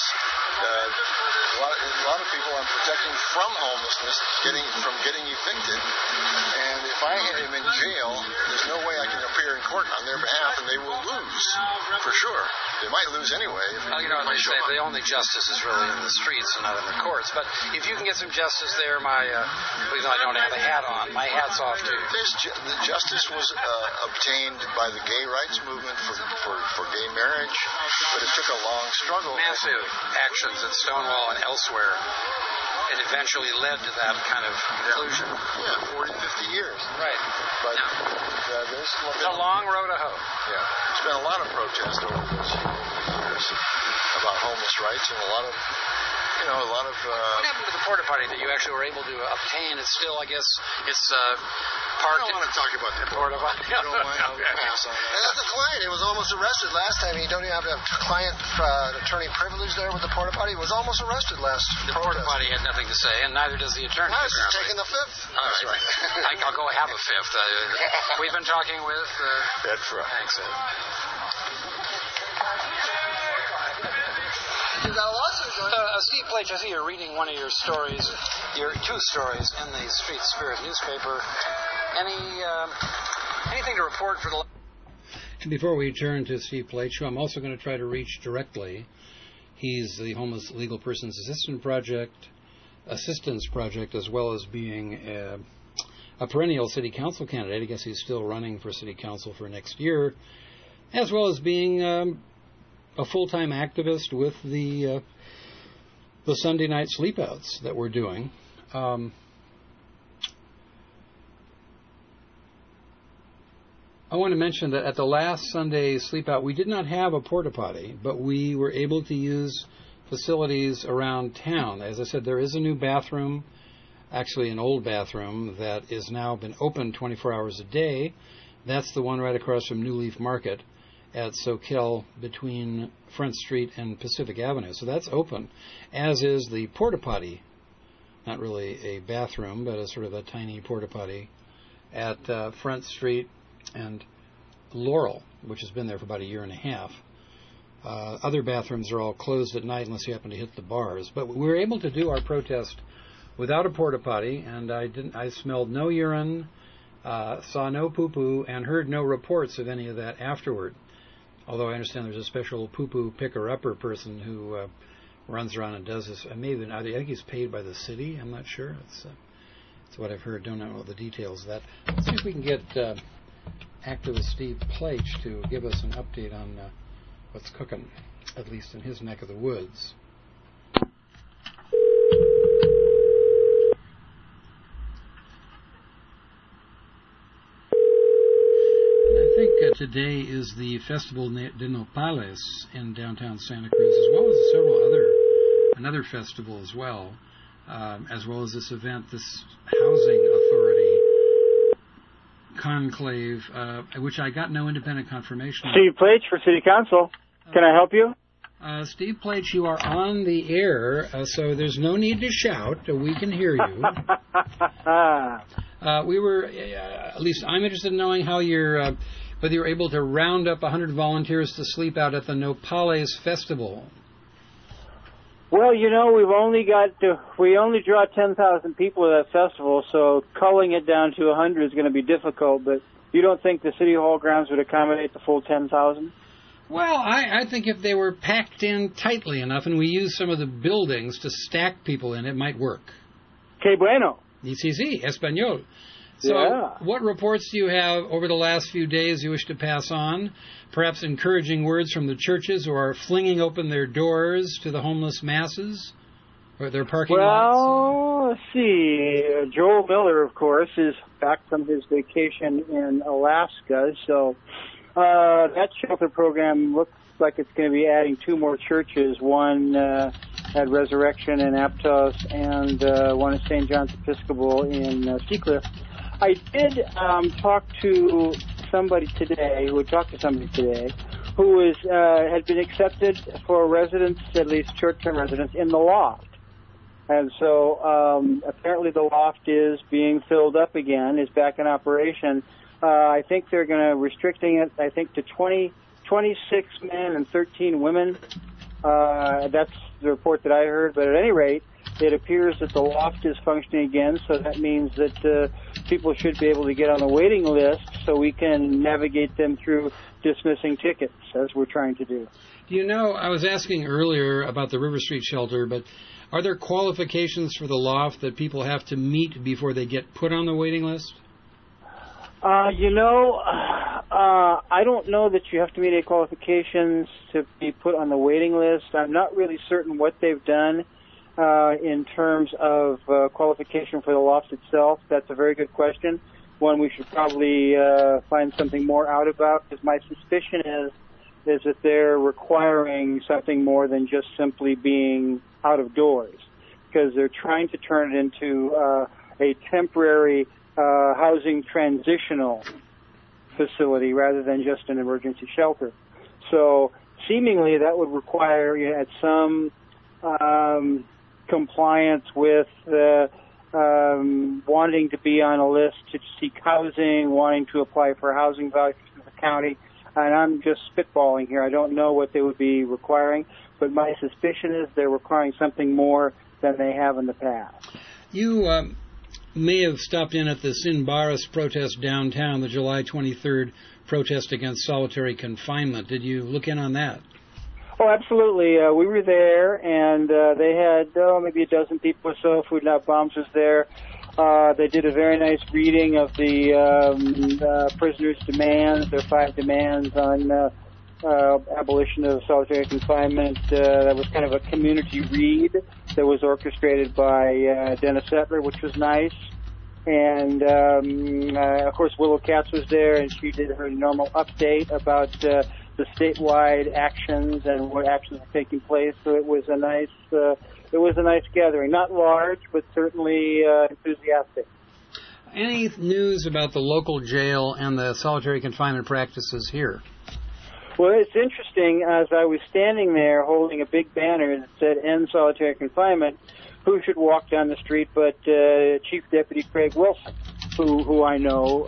A lot of people I'm protecting from homelessness, from getting evicted. And if I am in jail, there's no way I can appear in court on their behalf, and they will lose, for sure. They might lose anyway. Well, they say the only justice is really in the streets and not in the courts. But if you can get some justice there, please, I don't have a hat on. My hat's off, too. The justice was obtained by the gay rights movement for gay marriage, but it took a long struggle. Massive actions at Stonewall and elsewhere. It eventually led to that kind of conclusion. Yeah, 40, 50 years. Right. But it's a long road to hoe. Yeah. There's been a lot of protest over those years about homeless rights and a lot of... What happened to the porta potty that you actually were able to obtain? It's still, I guess, it's parked... I don't want to talk about the porta potty. I don't mind. I'll pass on that. That's the client. He was almost arrested last time. You don't even have to have client attorney privilege there with the porta potty. He was almost arrested last The porta potty had nothing to say, and neither does the attorney. He's taking the fifth. That's right. I'll go have a fifth. We've been talking with... Ed Frey. Thanks, Ed. Steve Plage, I see you're reading one of your stories, your two stories in the Street Spirit newspaper. Anything to report for the... And before we turn to Steve Plage, who I'm also going to try to reach directly, he's the Homeless Legal Persons Assistance Project, as well as being a perennial city council candidate. I guess he's still running for city council for next year, as well as being a full-time activist with the Sunday night sleepouts that we're doing. I want to mention that at the last Sunday sleepout, we did not have a porta potty, but we were able to use facilities around town. As I said, there is a new bathroom, actually an old bathroom, that is now been open 24 hours a day. That's the one right across from New Leaf Market at Soquel between Front Street and Pacific Avenue. So that's open, as is the porta potty. Not really a bathroom, but a sort of a tiny porta potty at Front Street and Laurel, which has been there for about a year and a half. Other bathrooms are all closed at night unless you happen to hit the bars. But we were able to do our protest without a porta potty, and I smelled no urine, saw no poo-poo, and heard no reports of any of that afterward. Although I understand there's a special poo-poo picker-upper person who runs around and does this. I think he's paid by the city. I'm not sure. It's That's what I've heard. Don't know all the details of that. Let's see if we can get activist Steve Plach to give us an update on what's cooking, at least in his neck of the woods. I think today is the Festival de Nopales in downtown Santa Cruz, as well as another festival as well as this event, this housing authority conclave, which I got no independent confirmation. Steve Plach for City Council. Can I help you? Steve Plach, you are on the air, so there's no need to shout. We can hear you. We were, at least I'm interested in knowing how whether you're able to round up 100 volunteers to sleep out at the Nopales Festival. Well, we only draw 10,000 people at that festival, so culling it down to 100 is going to be difficult, but you don't think the City Hall grounds would accommodate the full 10,000? Well, I think if they were packed in tightly enough and we used some of the buildings to stack people in, it might work. Que bueno. Sí, español. So what reports do you have over the last few days you wish to pass on? Perhaps encouraging words from the churches who are flinging open their doors to the homeless masses or their parking lots? Well, let's see. Joel Miller, of course, is back from his vacation in Alaska, so that shelter program looks like it's going to be adding 2 more churches, one at Resurrection in Aptos and one at St. John's Episcopal in Seacliff. I did talk to somebody today, who had been accepted for residence, at least short-term residence, in the loft. And so apparently the loft is being filled up again, is back in operation. I think they're going to restricting it, I think, to 26 men and 13 women. That's the report that I heard. But at any rate, it appears that the loft is functioning again, so that means that people should be able to get on the waiting list so we can navigate them through dismissing tickets, as we're trying to do. Do you know, I was asking earlier about the River Street shelter, but are there qualifications for the loft that people have to meet before they get put on the waiting list? I don't know that you have to meet any qualifications to be put on the waiting list. I'm not really certain what they've done in terms of qualification for the loft itself. That's a very good question, one we should probably find something more out about, because my suspicion is that they're requiring something more than just simply being out of doors, because they're trying to turn it into a temporary housing transitional facility rather than just an emergency shelter. So seemingly that would require at some compliance with wanting to be on a list to seek housing, wanting to apply for housing vouchers in the county. And I'm just spitballing here. I don't know what they would be requiring, but my suspicion is they're requiring something more than they have in the past. You may have stopped in at the Sin Barras protest downtown, the July 23rd protest against solitary confinement. Did you look in on that? Oh, absolutely. We were there, and they had maybe a dozen people or so. Food Not Bombs was there. They did a very nice reading of the prisoners' demands, their 5 demands on abolition of solitary confinement. That was kind of a community read that was orchestrated by Dennis Settler, which was nice. And, of course, Willow Katz was there, and she did her normal update about the statewide actions and what actions are taking place. So it was a nice gathering. Not large, but certainly enthusiastic. Any news about the local jail and the solitary confinement practices here? Well, it's interesting. As I was standing there holding a big banner that said "End Solitary Confinement," who should walk down the street but Chief Deputy Craig Wilson, who I know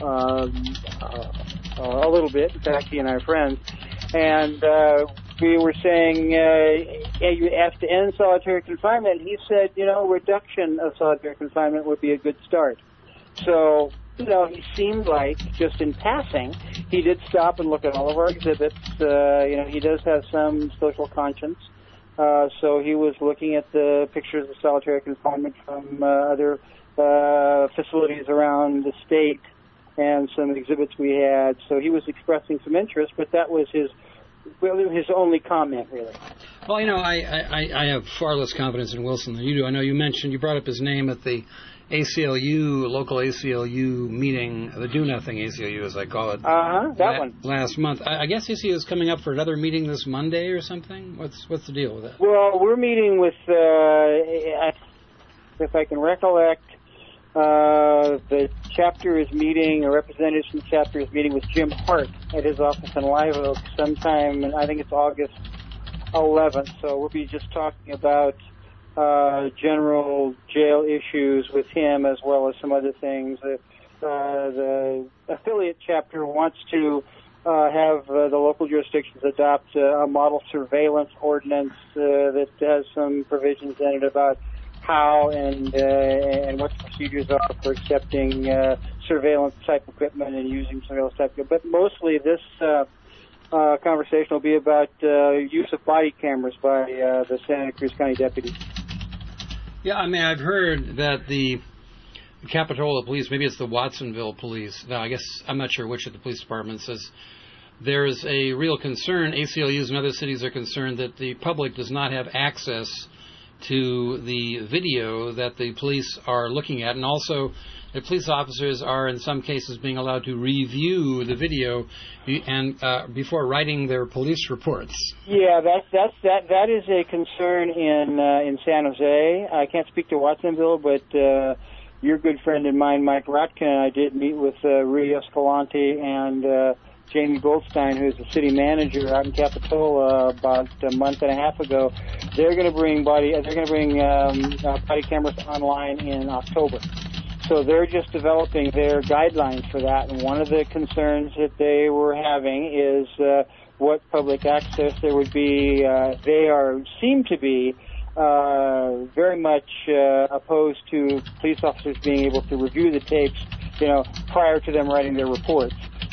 a little bit. In fact, he and I are friends. And we were saying, you have to end solitary confinement. And he said, reduction of solitary confinement would be a good start. So, he seemed like, just in passing, he did stop and look at all of our exhibits. He does have some social conscience. So he was looking at the pictures of solitary confinement from other facilities around the state and some exhibits we had. So he was expressing some interest, but that was his only comment, really. Well, I have far less confidence in Wilson than you do. I know you brought up his name at the local ACLU meeting, the Do Nothing ACLU, as I call it. That one. Last month. I guess ACLU is coming up for another meeting this Monday or something? What's the deal with that? Well, we're meeting with, if I can recollect, the chapter is meeting, a representative from the chapter is meeting with Jim Hart at his office in Live Oak sometime, and I think it's August 11th. So we'll be just talking about general jail issues with him, as well as some other things. The affiliate chapter wants to have the local jurisdictions adopt a model surveillance ordinance that has some provisions in it about how and what the procedures are for accepting surveillance type equipment and using surveillance type equipment. But mostly this conversation will be about use of body cameras by the Santa Cruz County deputies. Yeah, I mean, I've heard that the Capitola Police, maybe it's the Watsonville Police, no, I guess I'm not sure which of the police departments, says there's a real concern, ACLUs and other cities are concerned that the public does not have access to the video that the police are looking at, and also the police officers are in some cases being allowed to review the video and before writing their police reports. Yeah, that is a concern in San Jose. I can't speak to Watsonville, but your good friend and mine, Mike Rotkin, and I did meet with Rui Escalante and Jamie Goldstein, who's the city manager out in Capitola, about a month and a half ago. They're going to bring body cameras online in October. So they're just developing their guidelines for that. And one of the concerns that they were having is what public access there would be. They seem to be very much opposed to police officers being able to review the tapes, prior to them writing their reports.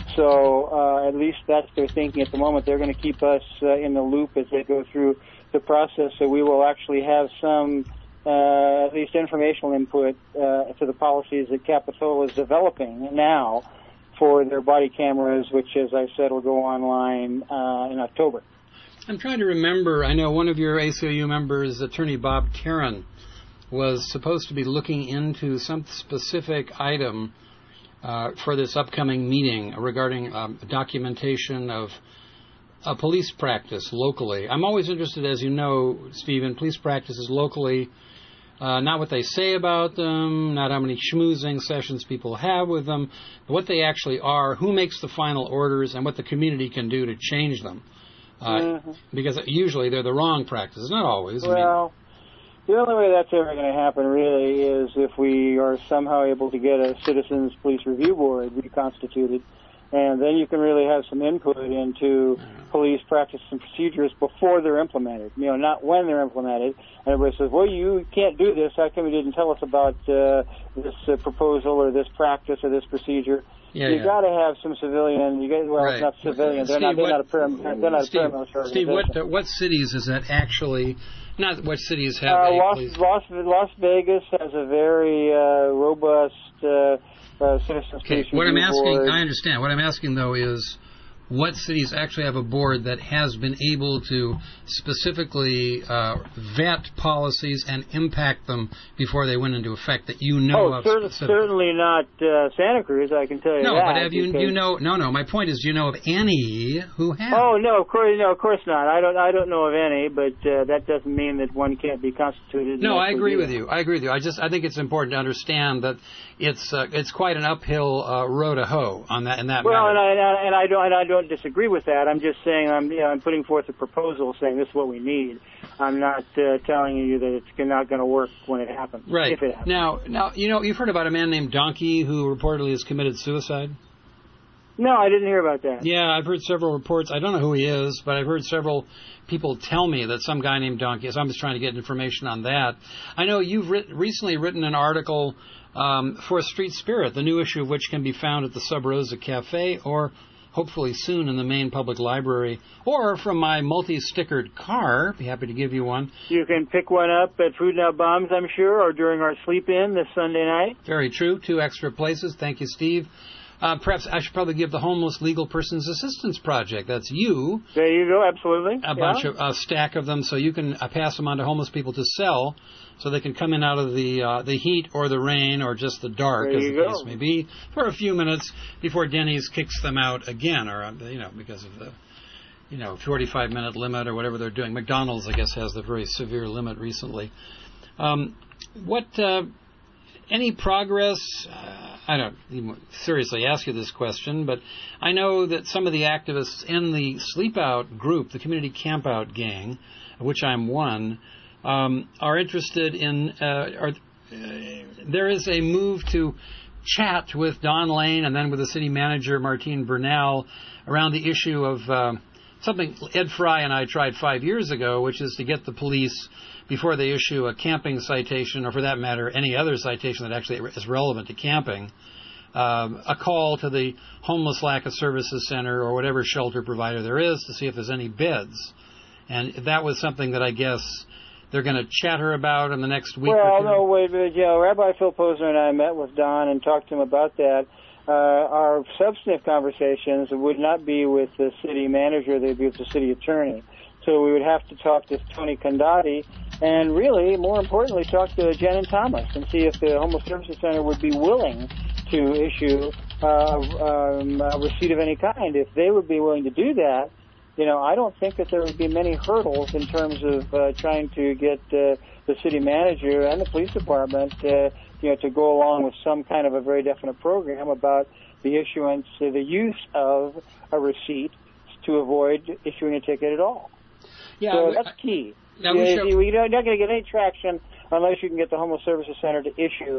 So at least that's their thinking at the moment. They're going to keep us in the loop as they go through the process, so we will actually have some at least informational input to the policies that Capitola is developing now for their body cameras, which, as I said, will go online in October. I'm trying to remember. I know one of your ACLU members, Attorney Bob Taryn, was supposed to be looking into some specific item for this upcoming meeting regarding documentation of police practice locally. I'm always interested, as you know, Steve, in police practices locally, not what they say about them, not how many schmoozing sessions people have with them, but what they actually are, who makes the final orders, and what the community can do to change them. Because usually they're the wrong practices, not always. Well, the only way that's ever going to happen, really, is if we are somehow able to get a Citizens Police Review Board reconstituted, and then you can really have some input into police practice and procedures before they're implemented, not when they're implemented. And everybody says, well, you can't do this. How come you didn't tell us about this proposal or this practice or this procedure? You got to have some civilian. It's not civilian. They're not a paramilitary organization. Steve, what cities is that actually? Not what cities have Las Vegas has a very robust Citizens Police Review Board. I understand. What I'm asking, though, is what cities actually have a board that has been able to specifically vet policies and impact them before they went into effect that of? Certainly not Santa Cruz, I can tell you that. No, but have No, my point is, do you know of any who have? Oh, no, of course not. I don't know of any, but that doesn't mean that one can't be constituted. No, I agree with you. I think it's important to understand that it's quite an uphill road to hoe on that. Well, and I don't disagree with that. I'm just saying I'm putting forth a proposal saying this is what we need. I'm not telling you that it's not going to work when it happens. Right. If it happens. Now you've heard about a man named Donkey who reportedly has committed suicide? No, I didn't hear about that. Yeah, I've heard several reports. I don't know who he is, but I've heard several people tell me that some guy named Donkey is. I'm just trying to get information on that. I know you've recently written an article for Street Spirit, the new issue of which can be found at the Sub Rosa Cafe or hopefully soon in the main public library, or from my multi-stickered car. Be happy to give you one. You can pick one up at Food Not Bombs, I'm sure, or during our sleep-in this Sunday night. Very true. 2 extra places. Thank you, Steve. Perhaps I should probably give the Homeless Legal Persons Assistance Project. That's you. There you go, absolutely. A stack of them, so you can pass them on to homeless people to sell, so they can come in out of the heat or the rain or just the dark, as the case may be, for a few minutes before Denny's kicks them out again, or because of the 45-minute limit or whatever they're doing. McDonald's, I guess, has the very severe limit recently. Any progress? I don't even seriously ask you this question, but I know that some of the activists in the Sleep Out group, the community campout gang, of which I'm one, are interested in. There is a move to chat with Don Lane and then with the city manager Martine Bernal around the issue of something Ed Fry and I tried 5 years ago, which is to get the police, before they issue a camping citation, or for that matter, any other citation that actually is relevant to camping, a call to the Homeless Lack of Services Center or whatever shelter provider there is to see if there's any beds. And that was something that I guess they're going to chatter about in the next week or two. Well, no, wait, Rabbi Phil Posner and I met with Don and talked to him about that. Our substantive conversations would not be with the city manager, they'd be with the city attorney. So we would have to talk to Tony Condotti and really, more importantly, talk to Jen and Thomas and see if the Homeless Services Center would be willing to issue a receipt of any kind. If they would be willing to do that, I don't think that there would be many hurdles in terms of trying to get the city manager and the police department to go along with some kind of a very definite program about the issuance, the use of a receipt to avoid issuing a ticket at all. Yeah, so that's key. You're not going to get any traction unless you can get the Homeless Services Center to issue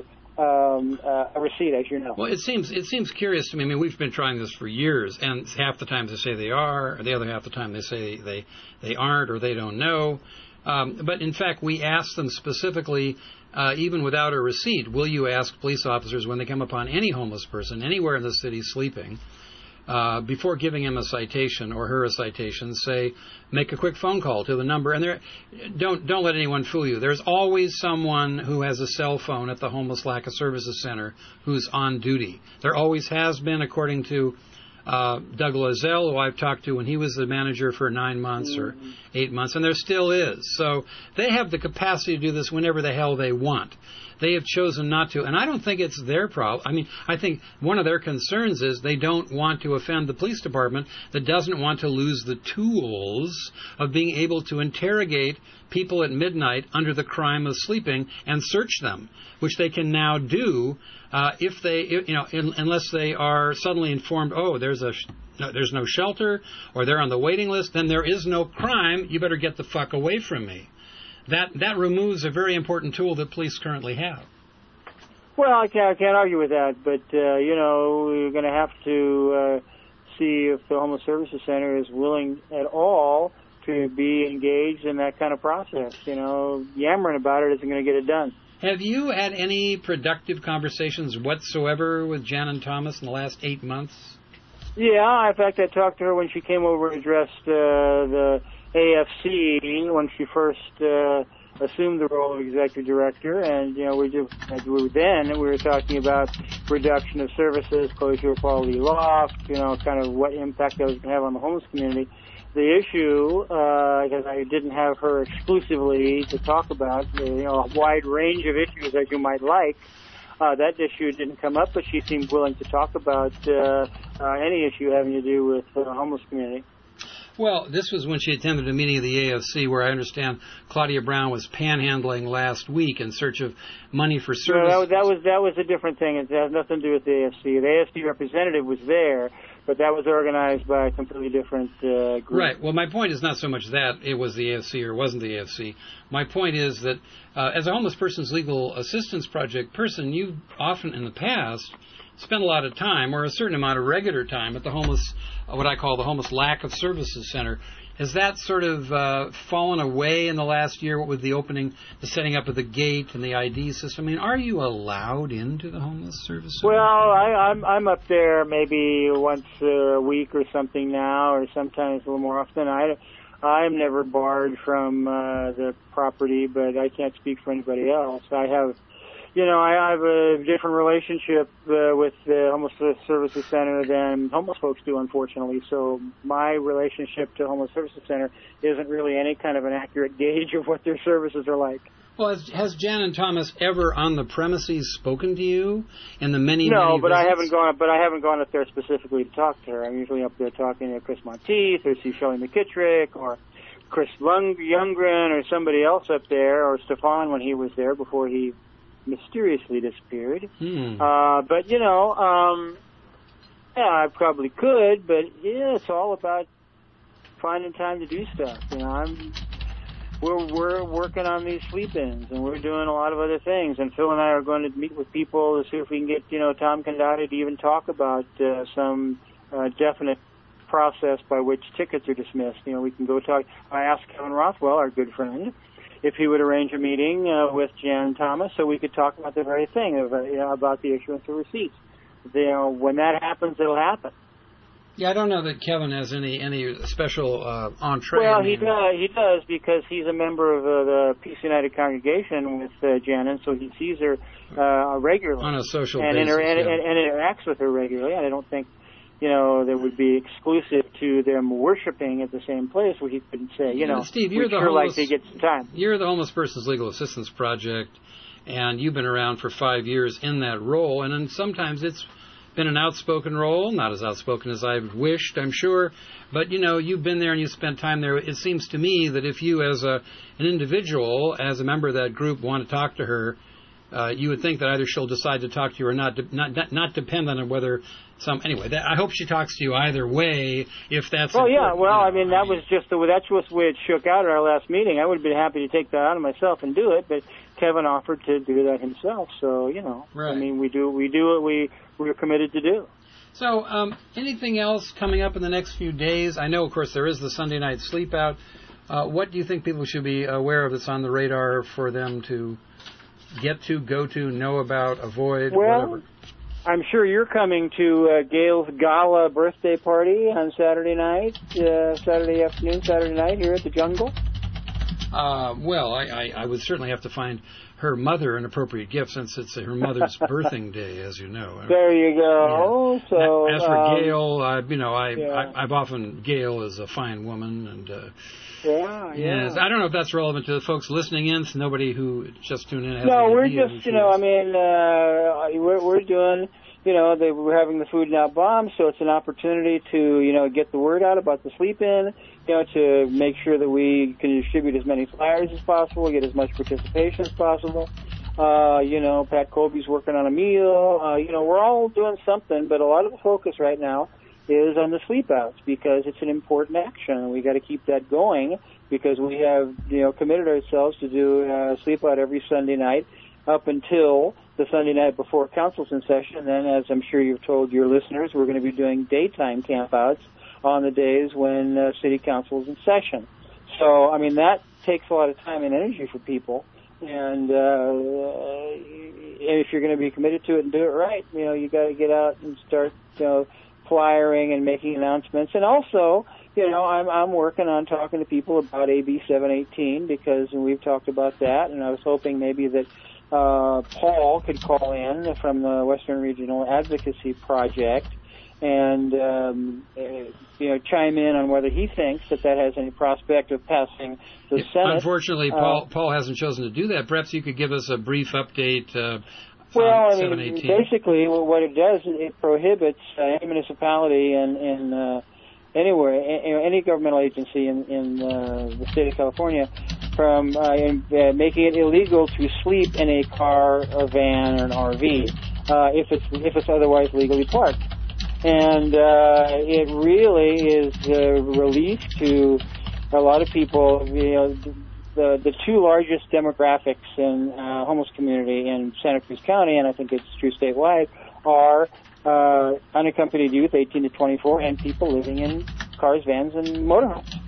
a receipt, as you know. Well, it seems curious to me. I mean, we've been trying this for years, and half the time they say they are, or the other half the time they say they aren't, or they don't know. But in fact, we asked them specifically, even without a receipt, will you ask police officers when they come upon any homeless person anywhere in the city sleeping, before giving him a citation or her a citation, say, make a quick phone call to the number. And don't let anyone fool you. There's always someone who has a cell phone at the Homeless Lack of Services Center who's on duty. There always has been, according to Doug Loisel, who I've talked to when he was the manager for 9 months or 8 months, and there still is. So they have the capacity to do this whenever the hell they want. They have chosen not to, and I don't think it's their problem. I mean, I think one of their concerns is they don't want to offend the police department that doesn't want to lose the tools of being able to interrogate people at midnight under the crime of sleeping and search them, which they can now do if they, unless they are suddenly informed, there's no shelter, or they're on the waiting list, then there is no crime. You better get the fuck away from me. That removes a very important tool that police currently have. Well, I can't argue with that, but you're going to have to see if the Homeless Services Center is willing at all to be engaged in that kind of process. Yammering about it isn't going to get it done. Have you had any productive conversations whatsoever with Jan and Thomas in the last 8 months? Yeah, in fact, I talked to her when she came over and addressed the AFC when she first assumed the role of executive director, and we were talking about reduction of services, closure of quality loft, kind of what impact that was going to have on the homeless community. The issue, because I didn't have her exclusively to talk about, a wide range of issues as you might like. That issue didn't come up, but she seemed willing to talk about any issue having to do with the homeless community. Well, this was when she attended a meeting of the AFC where I understand Claudia Brown was panhandling last week in search of money for service. No, that was a different thing. It has nothing to do with the AFC. The AFC representative was there, but that was organized by a completely different group. Right. Well, my point is not so much that it was the AFC or wasn't the AFC. My point is that as a Homeless Persons Legal Assistance Project person, you've often in the past spent a lot of time, or a certain amount of regular time, at the what I call the Homeless Lack of Services Center. Has that sort of fallen away in the last year with the opening, the setting up of the gate and the ID system? I mean, are you allowed into the homeless service center? Well, I'm up there maybe once a week or something now, or sometimes a little more often. I'm never barred from the property, but I can't speak for anybody else. I have a different relationship with the Homeless Services Center than homeless folks do, unfortunately. So my relationship to Homeless Services Center isn't really any kind of an accurate gauge of what their services are like. Well, has Jan and Thomas ever on the premises spoken to you in the many but visits? I haven't gone up there specifically to talk to her. I'm usually up there talking to Chris Monteith or Shelley McKittrick or Chris Youngren or somebody else up there, or Stefan when he was there before he mysteriously disappeared. But I probably could, but it's all about finding time to do stuff. We're working on these sleep-ins, and we're doing a lot of other things. And Phil and I are going to meet with people to see if we can get Tom Condati to even talk about some definite process by which tickets are dismissed. We can go talk. I asked Kevin Rothwell, our good friend, if he would arrange a meeting with Jan and Thomas so we could talk about the very thing about the issuance of receipts. When that happens, it'll happen. Yeah, I don't know that Kevin has any special entree. Well, he does because he's a member of the Peace United congregation with Jan, so he sees her regularly on a social and basis, and interacts with her regularly. And I don't think that would be exclusive to them worshiping at the same place where he couldn't say, Steve, you're the sure homeless, like to get some time. You're the Homeless Persons Legal Assistance Project, and you've been around for 5 years in that role, and then sometimes it's been an outspoken role, not as outspoken as I've wished, I'm sure, but you've been there and you spent time there. It seems to me that if you as an individual, as a member of that group, want to talk to her, you would think that either she'll decide to talk to you or not dependent on whether I hope she talks to you either way, if that's important. That was just that's the way it shook out at our last meeting. I would have been happy to take that on myself and do it, but Kevin offered to do that himself. So, right. I mean, we do what we're committed to do. So, anything else coming up in the next few days? I know, of course, there is the Sunday night sleep out. What do you think people should be aware of that's on the radar for them to get to, go to, know about, avoid, whatever? I'm sure you're coming to Gail's gala birthday party on Saturday night, Saturday night here at the Jungle. Well, I would certainly have to find her mother an appropriate gift since it's her mother's birthing day, as you know. There you go. Yeah. So, as for Gail, I've often Gail is a fine woman, and yes, I don't know if that's relevant to the folks listening in. So nobody who just tuned in has we're just we're doing. We're having the Food Not Bomb, so it's an opportunity to, get the word out about the sleep-in, to make sure that we can distribute as many flyers as possible, get as much participation as possible. Pat Colby's working on a meal. We're all doing something, but a lot of the focus right now is on the sleep-outs because it's an important action, and we got to keep that going because we have, committed ourselves to do a sleep-out every Sunday night up until the Sunday night before council's in session. And then, as I'm sure you've told your listeners, we're going to be doing daytime campouts on the days when city council is in session. So, I mean, that takes a lot of time and energy for people. And if you're going to be committed to it and do it right, you got to get out and start, flyering and making announcements. And also, I'm working on talking to people about AB 718 because we've talked about that, and I was hoping maybe that Paul could call in from the Western Regional Advocacy Project and chime in on whether he thinks that has any prospect of passing the Senate. Unfortunately, Paul hasn't chosen to do that. Perhaps you could give us a brief update. Basically, what it does is it prohibits any municipality in anywhere, any governmental agency in the state of California from making it illegal to sleep in a car, a van, or an RV if it's otherwise legally parked. And it really is a relief to a lot of people. The two largest demographics in homeless community in Santa Cruz County, and I think it's true statewide, are unaccompanied youth, 18 to 24, and people living in cars, vans, and motorhomes.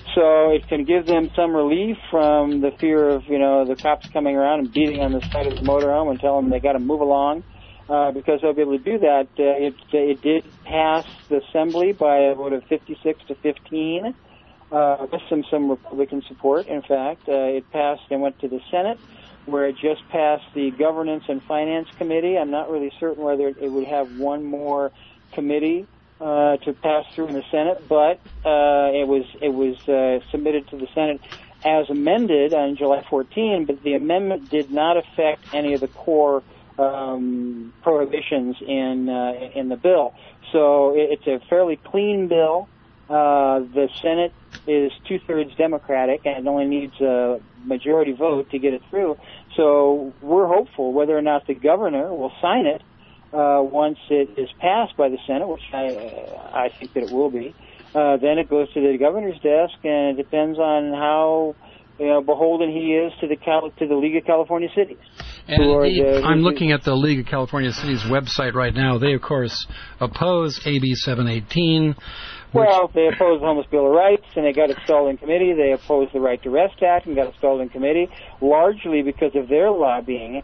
So it can give them some relief from the fear of, the cops coming around and beating on the side of the motorhome and telling them they got to move along, because they'll be able to do that. It did pass the Assembly by a vote of 56 to 15, with some Republican support. In fact, it passed and went to the Senate, where it just passed the Governance and Finance Committee. I'm not really certain whether it would have one more committee to pass through in the Senate, but it was submitted to the Senate as amended on July 14. But the amendment did not affect any of the core prohibitions in the bill. So it's a fairly clean bill. The Senate is 2/3 Democratic, and it only needs a majority vote to get it through. So we're hopeful whether or not the governor will sign it once it is passed by the Senate, which I think that it will be. Then it goes to the governor's desk, and it depends on how beholden he is to the League of California Cities. And I'm looking at the League of California Cities website right now. They, of course, oppose AB 718. Well, they oppose the Homeless Bill of Rights, and they got it stalled in committee. They oppose the Right to Rest Act and got it stalled in committee, largely because of their lobbying.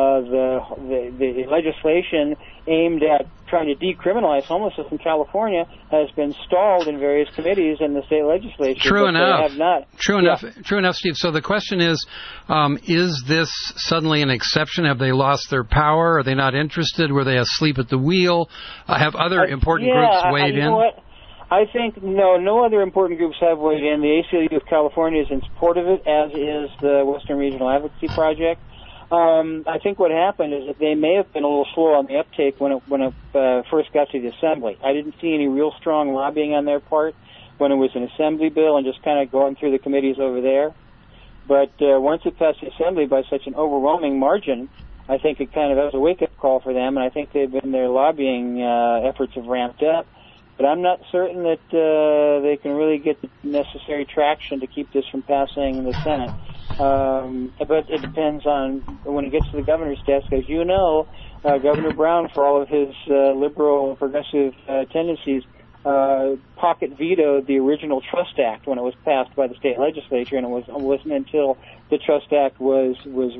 The legislation aimed at trying to decriminalize homelessness in California has been stalled in various committees in the state legislature. True enough. They have not. True enough, Steve. So the question is this suddenly an exception? Have they lost their power? Are they not interested? Were they asleep at the wheel? Have other important groups weighed in? Know what? I think no other important groups have weighed in. The ACLU of California is in support of it, as is the Western Regional Advocacy Project. I think what happened is that they may have been a little slow on the uptake when it first got to the Assembly. I didn't see any real strong lobbying on their part when it was an Assembly bill and just kind of going through the committees over there. But once it passed the Assembly by such an overwhelming margin, I think it kind of was a wake-up call for them, and I think their lobbying efforts have ramped up. But I'm not certain that they can really get the necessary traction to keep this from passing in the Senate. But it depends on when it gets to the governor's desk. As you know, Governor Brown, for all of his liberal progressive tendencies, pocket vetoed the original Trust Act when it was passed by the state legislature, and it wasn't until the Trust Act was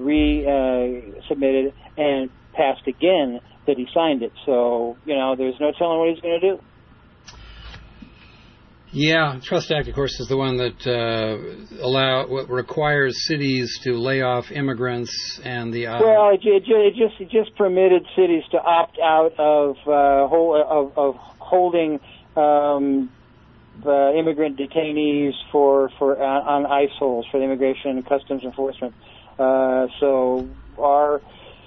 resubmitted and passed again that he signed it. So, there's no telling what he's going to do. Yeah, Trust Act, of course, is the one that requires cities to lay off immigrants and the. Well, it just permitted cities to opt out of holding immigrant detainees on ICE holds for the Immigration and Customs Enforcement. So our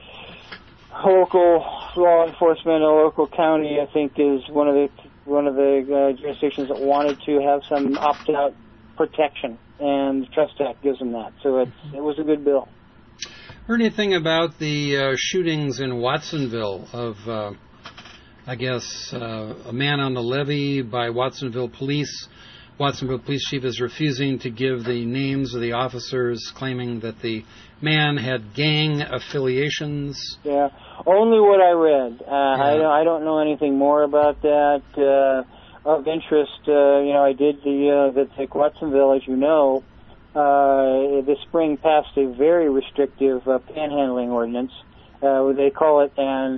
local law enforcement, a local county, I think, is one of the jurisdictions that wanted to have some opt-out protection, and the Trust Act gives them that. So it was a good bill. Heard anything about the shootings in Watsonville of, a man on the levee by Watsonville Police? Watsonville Police Chief is refusing to give the names of the officers, claiming that the man had gang affiliations. Yeah, only what I read. I don't know anything more about that. Of interest, I did the Watsonville, as you know, this spring passed a very restrictive panhandling ordinance. They call it an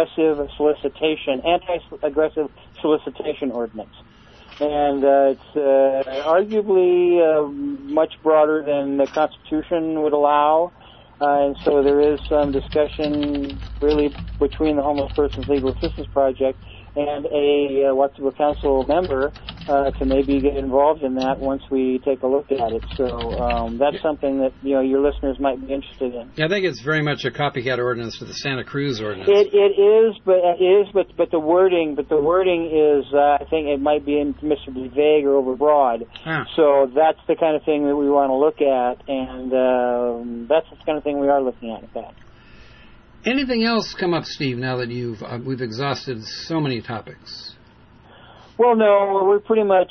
anti-aggressive solicitation ordinance. And it's arguably much broader than the Constitution would allow. And so there is some discussion really between the Homeless Persons Legal Assistance Project and a Watsonville Council member to maybe get involved in that once we take a look at it. So that's something that your listeners might be interested in. Yeah, I think it's very much a copycat ordinance to the Santa Cruz ordinance. It is, but the wording is I think it might be impermissibly vague or overbroad. So that's the kind of thing that we want to look at, and that's the kind of thing we are looking at, in fact. Anything else come up, Steve, now that we've exhausted so many topics? Well, no, we're pretty much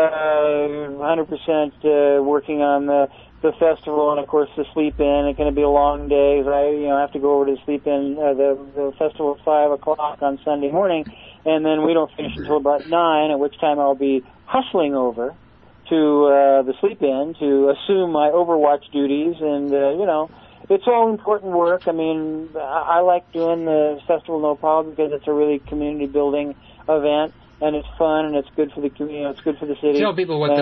100% working on the festival, and of course the sleep-in. It's going to be a long day. I have to go over to the sleep-in, the festival at 5 o'clock on Sunday morning, and then we don't finish until about 9, at which time I'll be hustling over to the sleep-in to assume my Overwatch duties, and it's all important work. I mean, I like doing the Festival of Nopal because it's a really community-building event, and it's fun, and it's good for the community. It's good for the city. Tell people what the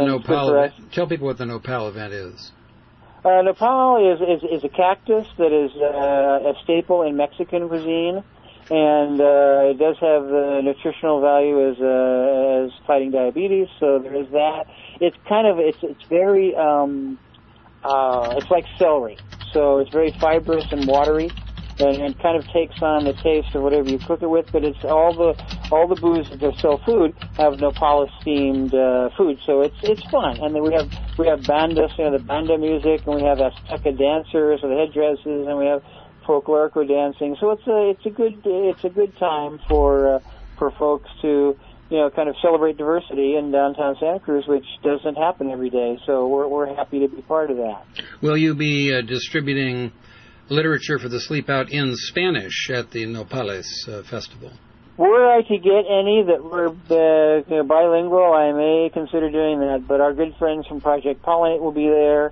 Nopal event is. Nopal is a cactus that is a staple in Mexican cuisine, and it does have the nutritional value as fighting diabetes. So there is that. It's kind of it's very it's like celery. So it's very fibrous and watery, and it kind of takes on the taste of whatever you cook it with. But it's all the booths that sell food have Nopales themed food, so it's fun. And then we have bandas, the banda music, and we have Azteca dancers with the headdresses, and we have folklorico dancing. So it's a good time for folks to kind of celebrate diversity in downtown Santa Cruz, which doesn't happen every day. So we're happy to be part of that. Will you be distributing literature for the Sleep Out in Spanish at the Nopales Festival? Were I to get any that were bilingual, I may consider doing that. But our good friends from Project Pollinate will be there.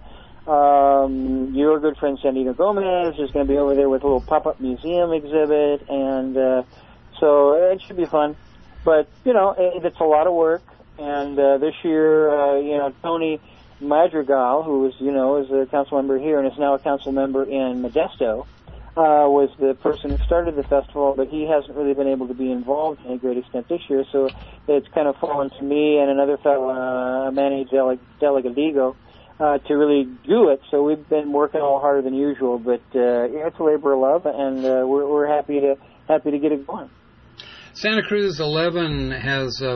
Your good friend Sandino Gomez is going to be over there with a little pop-up museum exhibit, and so it should be fun. But, it's a lot of work, and this year, Tony Madrigal, who is a council member here and is now a council member in Modesto, was the person who started the festival, but he hasn't really been able to be involved to any great extent this year, so it's kind of fallen to me and another fellow, Manny Delgadigo, to really do it. So we've been working a little harder than usual, but it's a labor of love, and we're happy to get it going. Santa Cruz 11 has the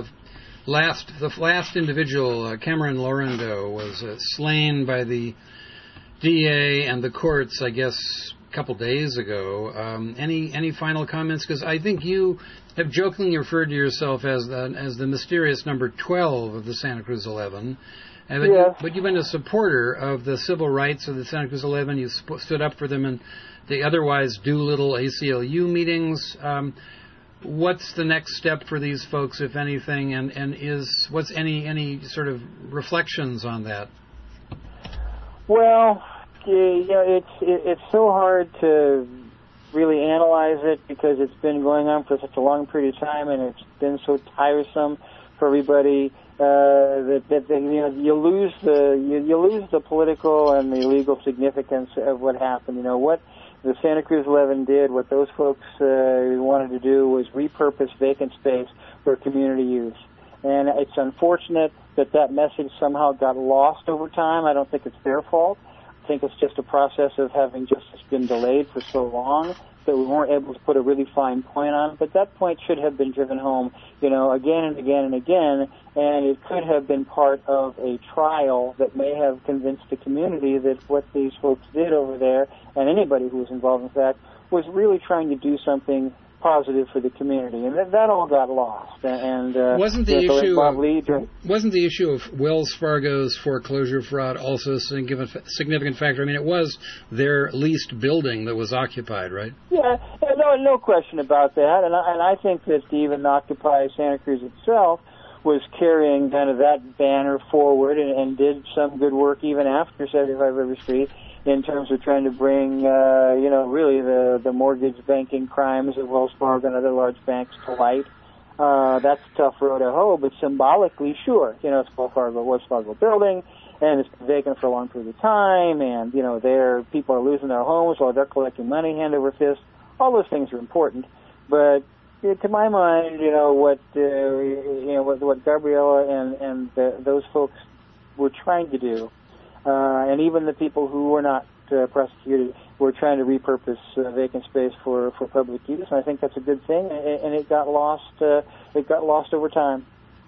last individual, Cameron Lorendo, was slain by the DA and the courts, I guess, a couple days ago. Any final comments? Because I think you have jokingly referred to yourself as the mysterious number 12 of the Santa Cruz 11. But you've been a supporter of the civil rights of the Santa Cruz 11. You stood up for them in the otherwise doolittle ACLU meetings. What's the next step for these folks, if anything, and what's any sort of reflections on that? Well, it's so hard to really analyze it because it's been going on for such a long period of time, and it's been so tiresome for everybody that you lose the political and the legal significance of what happened. What the Santa Cruz 11 did, what those folks wanted to do was repurpose vacant space for community use. And it's unfortunate that message somehow got lost over time. I don't think it's their fault. I think it's just a process of having justice been delayed for so long that we weren't able to put a really fine point on. But that point should have been driven home, again and again and again, and it could have been part of a trial that may have convinced the community that what these folks did over there, and anybody who was involved in that, was really trying to do something positive for the community, and that all got lost. And wasn't the issue of Wells Fargo's foreclosure fraud also a significant factor? I mean, it was their leased building that was occupied, right? Yeah, no question about that. And I think that even Occupy Santa Cruz itself was carrying kind of that banner forward and did some good work even after 75 River Street, in terms of trying to bring, really the mortgage banking crimes of Wells Fargo and other large banks to light. That's a tough road to hoe, but symbolically, sure. It's Wells Fargo building, and it's been vacant for a long period of time, and, their people are losing their homes while they're collecting money hand over fist. All those things are important, but to my mind, what Gabriela and those folks were trying to do, and even the people who were not prosecuted were trying to repurpose vacant space for public use. And I think that's a good thing, and it got lost. It got lost over time.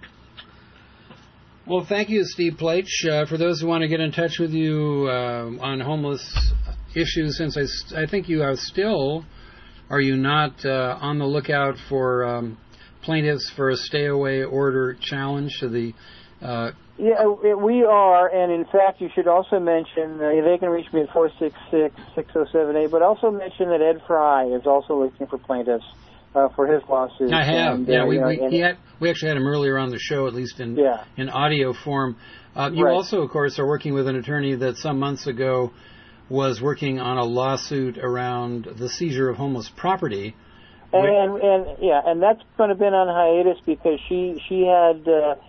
Well, thank you, Steve Plaich. For those who want to get in touch with you on homeless issues, since I think you are still, are you not on the lookout for plaintiffs for a stay-away order challenge to the Yeah, we are, and in fact, you should also mention, they can reach me at 466-6078, but also mention that Ed Fry is also looking for plaintiffs for his lawsuit. I have. And, Yeah, we actually had him earlier on the show, at least in audio form. You also, of course, are working with an attorney that some months ago was working on a lawsuit around the seizure of homeless property. And that's going to be on hiatus because she had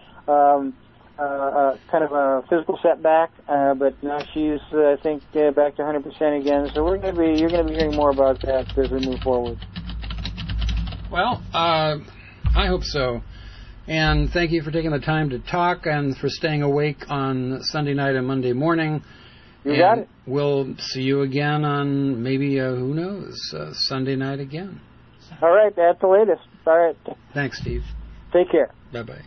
kind of a physical setback, but now she's I think back to 100% again. So you're going to be hearing more about that as we move forward. Well, I hope so. And thank you for taking the time to talk and for staying awake on Sunday night and Monday morning. You got it. We'll see you again on maybe, who knows, Sunday night again. All right, at the latest. All right. Thanks, Steve. Take care. Bye-bye.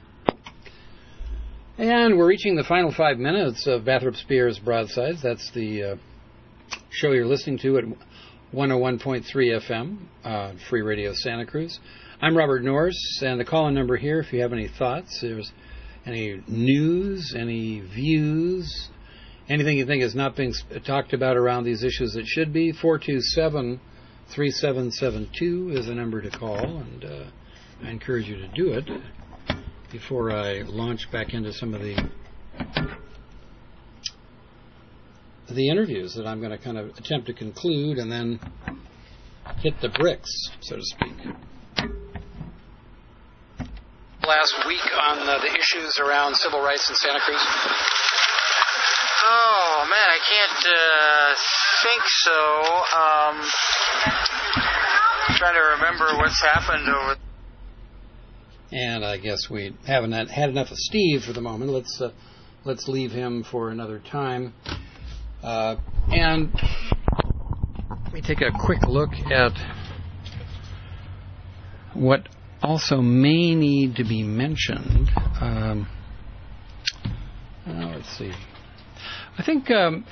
And we're reaching the final 5 minutes of Bathrop Spears Broadsides. That's the show you're listening to at 101.3 FM, Free Radio Santa Cruz. I'm Robert Norris, and the call-in number here, if you have any thoughts, there's any news, any views, anything you think is not being talked about around these issues that should be, 427-3772 is the number to call, and I encourage you to do it before I launch back into some of the interviews that I'm going to kind of attempt to conclude and then hit the bricks, so to speak. Last week on the issues around civil rights in Santa Cruz? Oh, man, I can't think so. I'm trying to remember what's happened over... And I guess we haven't had enough of Steve for the moment. Let's leave him for another time. And let me take a quick look at what also may need to be mentioned. Let's see. I think,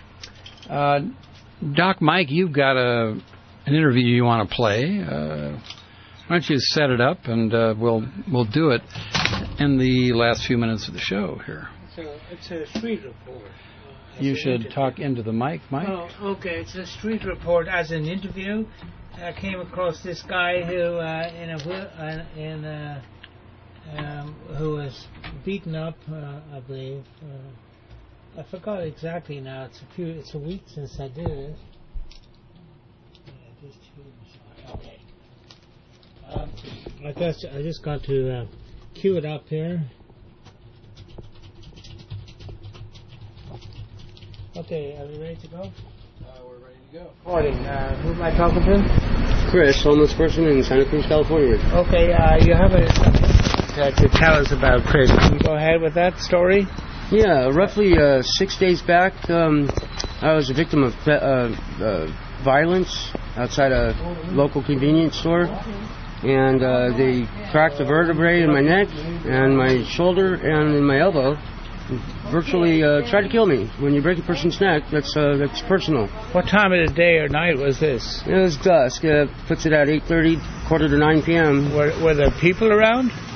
Doc Mike, you've got an interview you want to play. Why don't you set it up, and we'll do it in the last few minutes of the show here. It's a street report. You should talk into the mic, Mike. Oh, okay. It's a street report as an interview. I came across this guy who who was beaten up, I believe. I forgot exactly now. It's a week since I did it. Okay. I just got to cue it up here. Okay, are we ready to go? We're ready to go. Morning. Who am I talking to? Chris, homeless person in Santa Cruz, California. Okay, you have something to tell us about Chris. Can you go ahead with that story? Yeah, roughly 6 days back, I was a victim of violence outside a local convenience store. And they cracked the vertebrae in my neck and my shoulder and in my elbow. Virtually tried to kill me. When you break a person's neck, that's personal. What time of the day or night was this? It was dusk. Puts it at 8:30, quarter to 9 p.m. Were there people around?